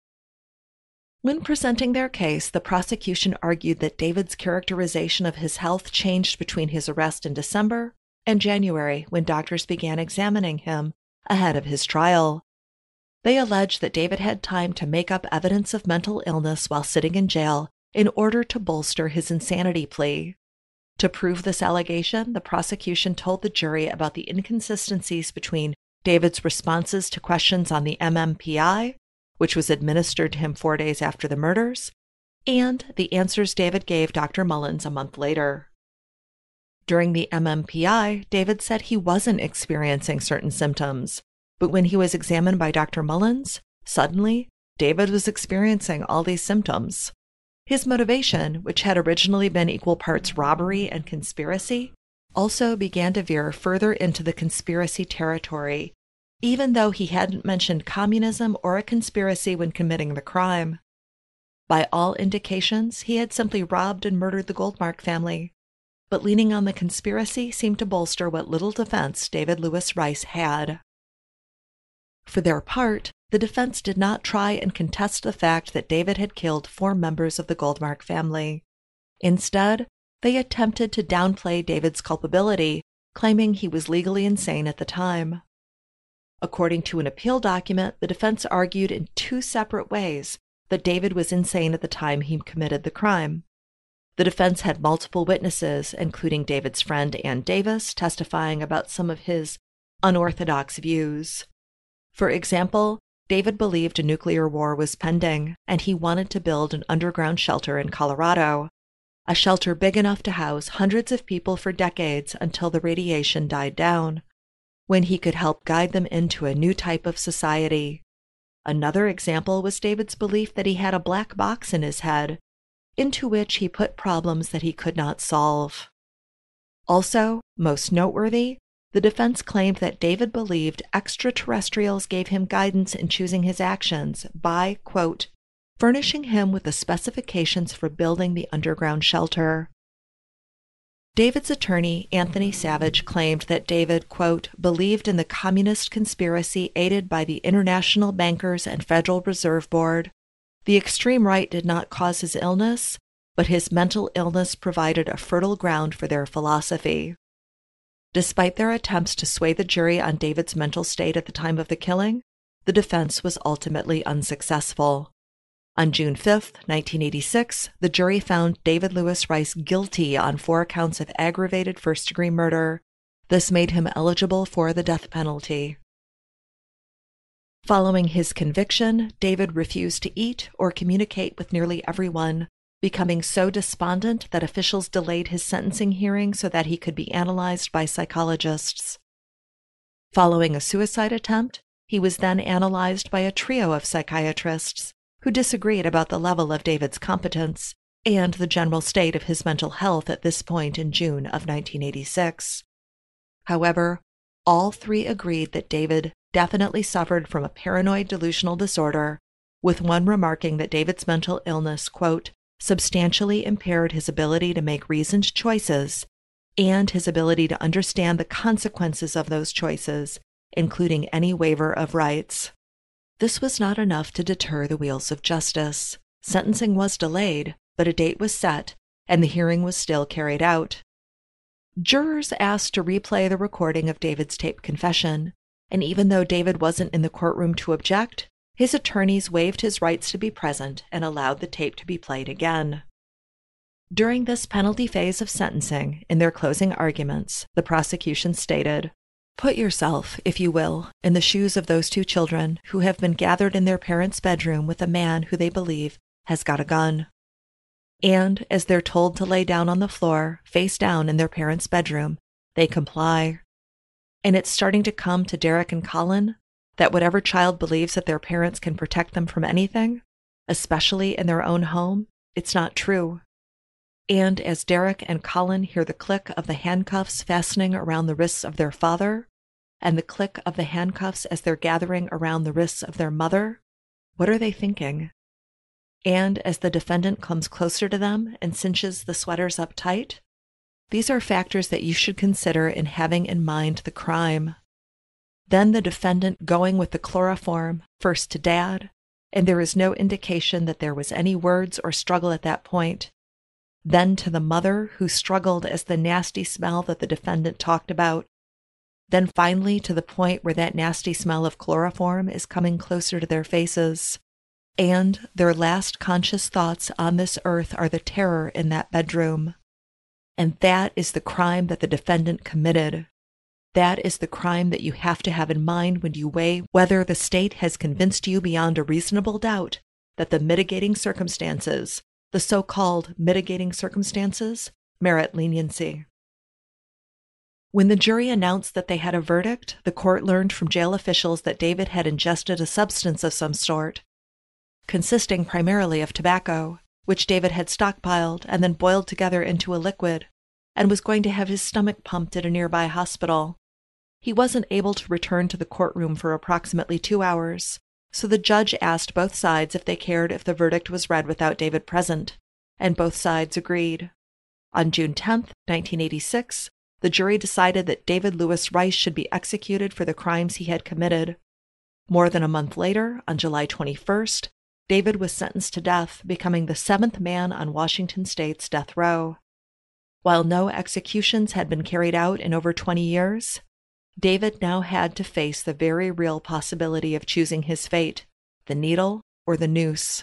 When presenting their case, the prosecution argued that David's characterization of his health changed between his arrest in December and January, when doctors began examining him ahead of his trial. They alleged that David had time to make up evidence of mental illness while sitting in jail in order to bolster his insanity plea. To prove this allegation, the prosecution told the jury about the inconsistencies between David's responses to questions on the MMPI, which was administered to him 4 days after the murders, and the answers David gave Dr. Mullins a month later. During the MMPI, David said he wasn't experiencing certain symptoms, but when he was examined by Dr. Mullins, suddenly, David was experiencing all these symptoms. His motivation, which had originally been equal parts robbery and conspiracy, also began to veer further into the conspiracy territory, even though he hadn't mentioned communism or a conspiracy when committing the crime. By all indications, he had simply robbed and murdered the Goldmark family, but leaning on the conspiracy seemed to bolster what little defense David Louis Rice had. For their part, the defense did not try and contest the fact that David had killed 4 members of the Goldmark family. Instead, they attempted to downplay David's culpability, claiming he was legally insane at the time. According to an appeal document, the defense argued in 2 separate ways that David was insane at the time he committed the crime. The defense had multiple witnesses, including David's friend Ann Davis, testifying about some of his unorthodox views. For example, David believed a nuclear war was pending, and he wanted to build an underground shelter in Colorado, a shelter big enough to house hundreds of people for decades until the radiation died down, when he could help guide them into a new type of society. Another example was David's belief that he had a black box in his head, into which he put problems that he could not solve. Also, most noteworthy, the defense claimed that David believed extraterrestrials gave him guidance in choosing his actions by, quote, furnishing him with the specifications for building the underground shelter. David's attorney, Anthony Savage, claimed that David, quote, believed in the communist conspiracy aided by the international bankers and Federal Reserve Board. The extreme right did not cause his illness, but his mental illness provided a fertile ground for their philosophy. Despite their attempts to sway the jury on David's mental state at the time of the killing, the defense was ultimately unsuccessful. On June 5, 1986, the jury found David Louis Rice guilty on 4 counts of aggravated first-degree murder. This made him eligible for the death penalty. Following his conviction, David refused to eat or communicate with nearly everyone, becoming so despondent that officials delayed his sentencing hearing so that he could be analyzed by psychologists. Following a suicide attempt, he was then analyzed by a trio of psychiatrists who disagreed about the level of David's competence and the general state of his mental health at this point in June of 1986. However, all 3 agreed that David definitely suffered from a paranoid delusional disorder, with one remarking that David's mental illness, quote, substantially impaired his ability to make reasoned choices and his ability to understand the consequences of those choices, including any waiver of rights. This was not enough to deter the wheels of justice. Sentencing was delayed, but a date was set, and the hearing was still carried out. Jurors asked to replay the recording of David's taped confession, and even though David wasn't in the courtroom to object, his attorneys waived his rights to be present and allowed the tape to be played again. During this penalty phase of sentencing, in their closing arguments, the prosecution stated, "Put yourself, if you will, in the shoes of those 2 children who have been gathered in their parents' bedroom with a man who they believe has got a gun. And as they're told to lay down on the floor, face down in their parents' bedroom, they comply. And it's starting to come to Derek and Colin that whatever child believes that their parents can protect them from anything, especially in their own home, it's not true. And as Derek and Colin hear the click of the handcuffs fastening around the wrists of their father, and the click of the handcuffs as they're gathering around the wrists of their mother, what are they thinking? And as the defendant comes closer to them and cinches the sweaters up tight, these are factors that you should consider in having in mind the crime. Then the defendant going with the chloroform, first to Dad, and there is no indication that there was any words or struggle at that point. Then to the mother, who struggled as the nasty smell that the defendant talked about. Then finally to the point where that nasty smell of chloroform is coming closer to their faces. And their last conscious thoughts on this earth are the terror in that bedroom. And that is the crime that the defendant committed. That is the crime that you have to have in mind when you weigh whether the state has convinced you beyond a reasonable doubt that the mitigating circumstances, the so-called mitigating circumstances, merit leniency. When the jury announced that they had a verdict, the court learned from jail officials that David had ingested a substance of some sort, consisting primarily of tobacco, which David had stockpiled and then boiled together into a liquid, and was going to have his stomach pumped at a nearby hospital. He wasn't able to return to the courtroom for approximately 2 hours, so the judge asked both sides if they cared if the verdict was read without David present, and both sides agreed. On June 10, 1986, the jury decided that David Lewis Rice should be executed for the crimes he had committed. More than a month later, on July 21st, David was sentenced to death, becoming the 7th man on Washington State's death row. While no executions had been carried out in over 20 years, David now had to face the very real possibility of choosing his fate, the needle or the noose.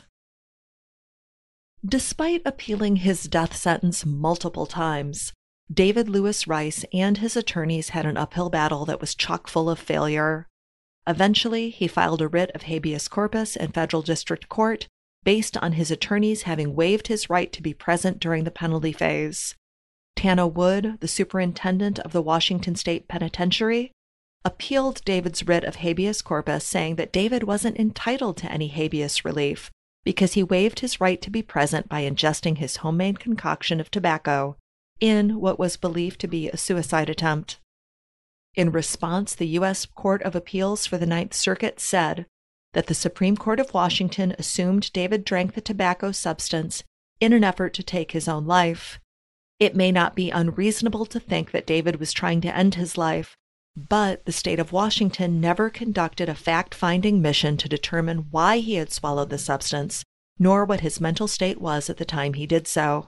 Despite appealing his death sentence multiple times, David Lewis Rice and his attorneys had an uphill battle that was chock full of failure. Eventually, he filed a writ of habeas corpus in federal district court based on his attorneys having waived his right to be present during the penalty phase. Tana Wood, the superintendent of the Washington State Penitentiary, appealed David's writ of habeas corpus, saying that David wasn't entitled to any habeas relief because he waived his right to be present by ingesting his homemade concoction of tobacco in what was believed to be a suicide attempt. In response, the U.S. Court of Appeals for the Ninth Circuit said that the Supreme Court of Washington assumed David drank the tobacco substance in an effort to take his own life. It may not be unreasonable to think that David was trying to end his life, but the state of Washington never conducted a fact-finding mission to determine why he had swallowed the substance, nor what his mental state was at the time he did so.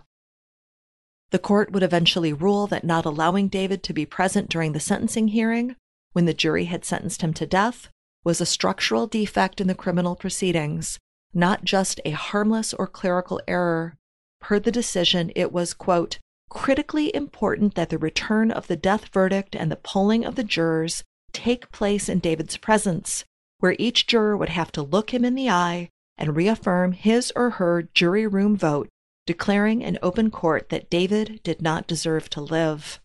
The court would eventually rule that not allowing David to be present during the sentencing hearing, when the jury had sentenced him to death, was a structural defect in the criminal proceedings, not just a harmless or clerical error. Per the decision, it was, quote, critically important that the return of the death verdict and the polling of the jurors take place in David's presence, where each juror would have to look him in the eye and reaffirm his or her jury room vote, declaring in open court that David did not deserve to live.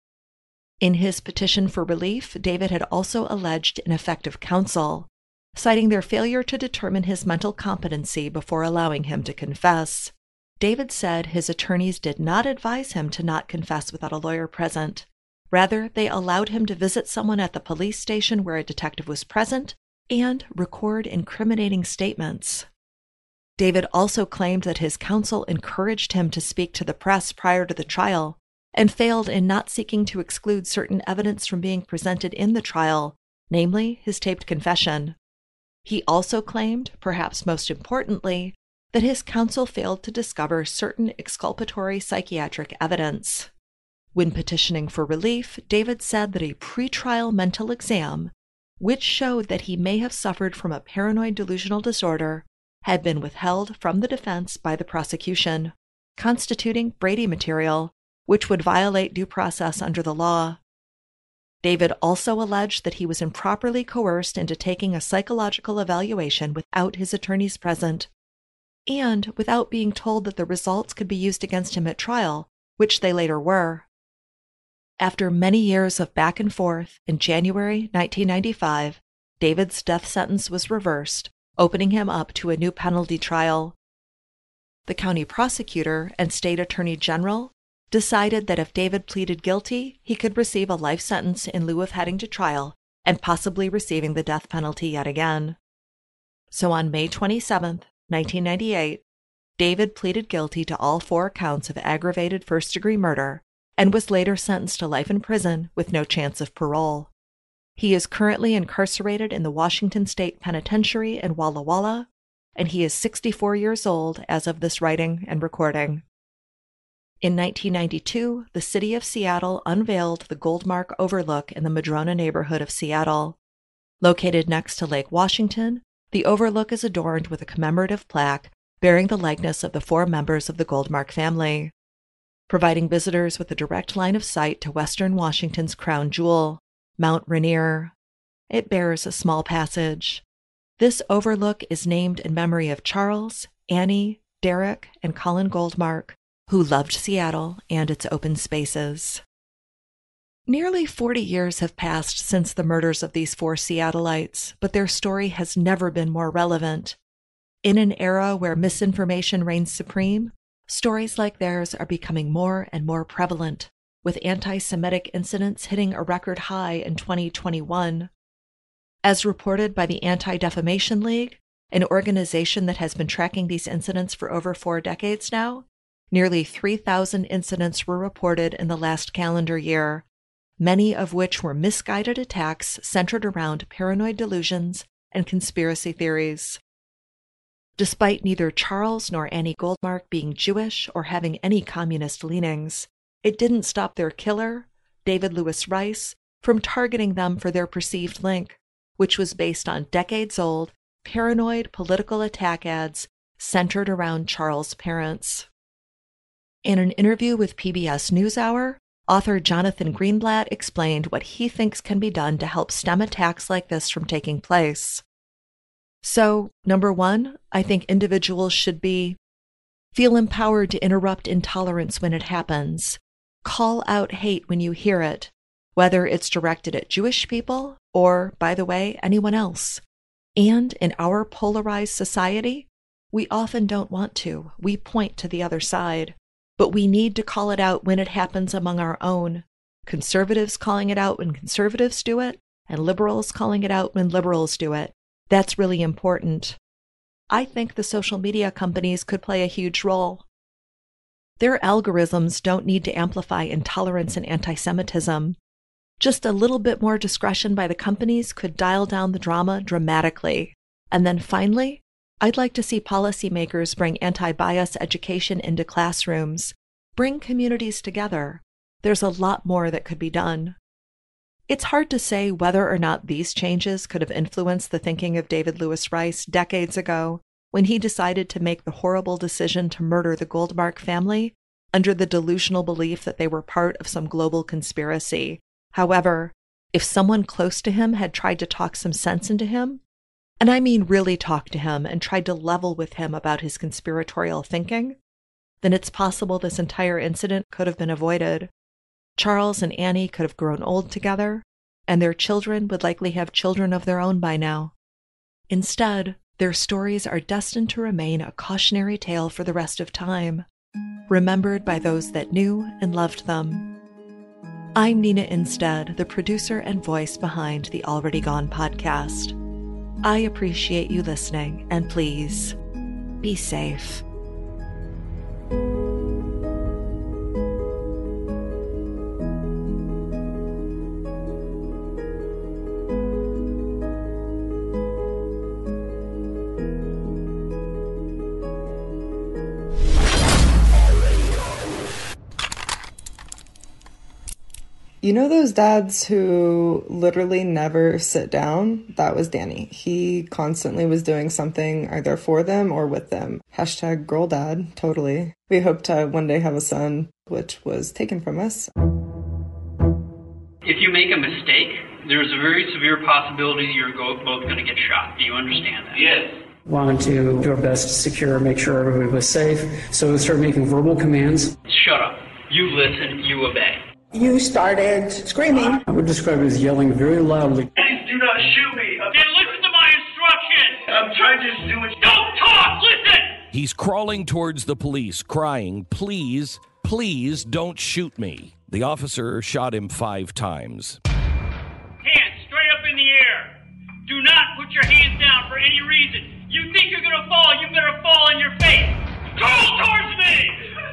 In his petition for relief, David had also alleged ineffective counsel, citing their failure to determine his mental competency before allowing him to confess. David said his attorneys did not advise him to not confess without a lawyer present. Rather, they allowed him to visit someone at the police station where a detective was present and record incriminating statements. David also claimed that his counsel encouraged him to speak to the press prior to the trial and failed in not seeking to exclude certain evidence from being presented in the trial, namely his taped confession. He also claimed, perhaps most importantly, that his counsel failed to discover certain exculpatory psychiatric evidence. When petitioning for relief, David said that a pretrial mental exam, which showed that he may have suffered from a paranoid delusional disorder, had been withheld from the defense by the prosecution, constituting Brady material, which would violate due process under the law. David also alleged that he was improperly coerced into taking a psychological evaluation without his attorneys present. and without being told that the results could be used against him at trial, which they later were. After many years of back and forth, in January 1995, David's death sentence was reversed, opening him up to a new penalty trial. The county prosecutor and state attorney general decided that if David pleaded guilty, he could receive a life sentence in lieu of heading to trial and possibly receiving the death penalty yet again. So on May 27, 1998, David pleaded guilty to all 4 counts of aggravated first-degree murder and was later sentenced to life in prison with no chance of parole. He is currently incarcerated in the Washington State Penitentiary in Walla Walla, and he is 64 years old as of this writing and recording. In 1992, the city of Seattle unveiled the Goldmark Overlook in the Madrona neighborhood of Seattle. Located next to Lake Washington, the overlook is adorned with a commemorative plaque bearing the likeness of the 4 members of the Goldmark family, providing visitors with a direct line of sight to western Washington's crown jewel, Mount Rainier. It bears a small passage. This overlook is named in memory of Charles, Annie, Derek, and Colin Goldmark, who loved Seattle and its open spaces. Nearly 40 years have passed since the murders of these 4 Seattleites, but their story has never been more relevant. In an era where misinformation reigns supreme, stories like theirs are becoming more and more prevalent, with anti-Semitic incidents hitting a record high in 2021. As reported by the Anti-Defamation League, an organization that has been tracking these incidents for over 4 decades now, nearly 3,000 incidents were reported in the last calendar year, many of which were misguided attacks centered around paranoid delusions and conspiracy theories. Despite neither Charles nor Annie Goldmark being Jewish or having any communist leanings, it didn't stop their killer, David Louis Rice, from targeting them for their perceived link, which was based on decades-old, paranoid political attack ads centered around Charles' parents. In an interview with PBS NewsHour, author Jonathan Greenblatt explained what he thinks can be done to help stem attacks like this from taking place. So, number 1, I think individuals should feel empowered to interrupt intolerance when it happens. Call out hate when you hear it, whether it's directed at Jewish people or, by the way, anyone else. And in our polarized society, we often don't want to. We point to the other side. But we need to call it out when it happens among our own. Conservatives calling it out when conservatives do it, and liberals calling it out when liberals do it. That's really important. I think the social media companies could play a huge role. Their algorithms don't need to amplify intolerance and anti-Semitism. Just a little bit more discretion by the companies could dial down the drama dramatically. And then finally, I'd like to see policymakers bring anti-bias education into classrooms, bring communities together. There's a lot more that could be done. It's hard to say whether or not these changes could have influenced the thinking of David Louis Rice decades ago when he decided to make the horrible decision to murder the Goldmark family under the delusional belief that they were part of some global conspiracy. However, if someone close to him had tried to talk some sense into him, and I mean really talk to him and tried to level with him about his conspiratorial thinking, then it's possible this entire incident could have been avoided. Charles and Annie could have grown old together, and their children would likely have children of their own by now. Instead, their stories are destined to remain a cautionary tale for the rest of time, remembered by those that knew and loved them. I'm Nina Instead, the producer and voice behind the Already Gone podcast. I appreciate you listening, and please, be safe. You know those dads who literally never sit down? That was Danny. He constantly was doing something either for them or with them. Hashtag girl dad, totally. We hope to one day have a son, which was taken from us. If you make a mistake, there's a very severe possibility you're both going to get shot. Do you understand that? Yes. Wanted to do our best to secure, make sure everybody was safe. So we started making verbal commands. Shut up. You listen, you obey. You started screaming. I would describe it as yelling very loudly. Please do not shoot me. Then listen to my instructions. I'm trying to do it. Don't talk, listen! He's crawling towards the police, crying, "Please, please don't shoot me." The officer shot him 5 times. Hands straight up in the air. Do not put your hands down for any reason. You think you're going to fall, you better fall on your face. Crawl towards me!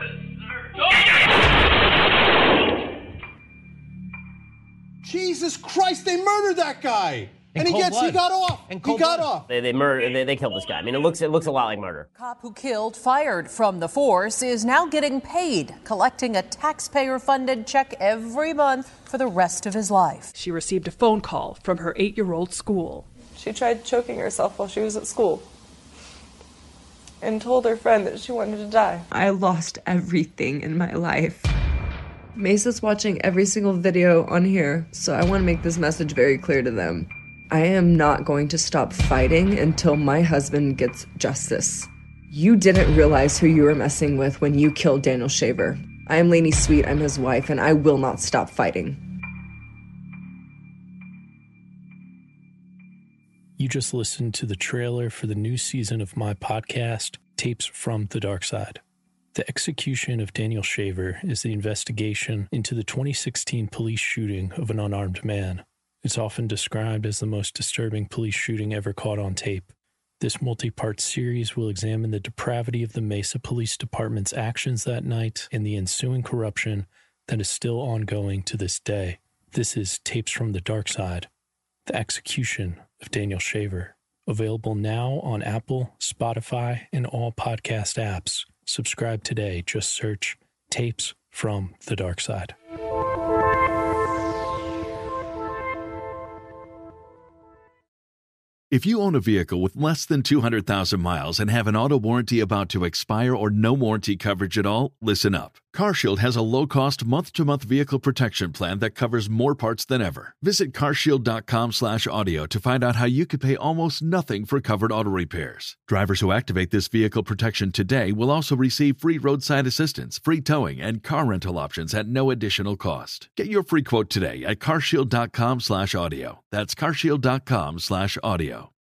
Jesus Christ, they murdered that guy! And he got off. He got off. They killed this guy. I mean, it looks a lot like murder. Cop who killed, fired from the force, is now getting paid, collecting a taxpayer-funded check every month for the rest of his life. She received a phone call from her 8-year-old school. She tried choking herself while she was at school and told her friend that she wanted to die. I lost everything in my life. Mesa's watching every single video on here, so I want to make this message very clear to them. I am not going to stop fighting until my husband gets justice. You didn't realize who you were messing with when you killed Daniel Shaver. I am Lainey Sweet, I'm his wife, and I will not stop fighting. You just listened to the trailer for the new season of my podcast, Tapes from the Dark Side. The execution of Daniel Shaver is the investigation into the 2016 police shooting of an unarmed man. It's often described as the most disturbing police shooting ever caught on tape. This multi-part series will examine the depravity of the Mesa Police Department's actions that night and the ensuing corruption that is still ongoing to this day. This is Tapes from the Dark Side, the execution of Daniel Shaver. Available now on Apple, Spotify, and all podcast apps. Subscribe today. Just search Tapes from the Dark Side. If you own a vehicle with less than 200,000 miles and have an auto warranty about to expire or no warranty coverage at all, listen up. CarShield has a low-cost month-to-month vehicle protection plan that covers more parts than ever. Visit carshield.com/audio to find out how you could pay almost nothing for covered auto repairs. Drivers who activate this vehicle protection today will also receive free roadside assistance, free towing, and car rental options at no additional cost. Get your free quote today at carshield.com/audio. That's carshield.com/audio.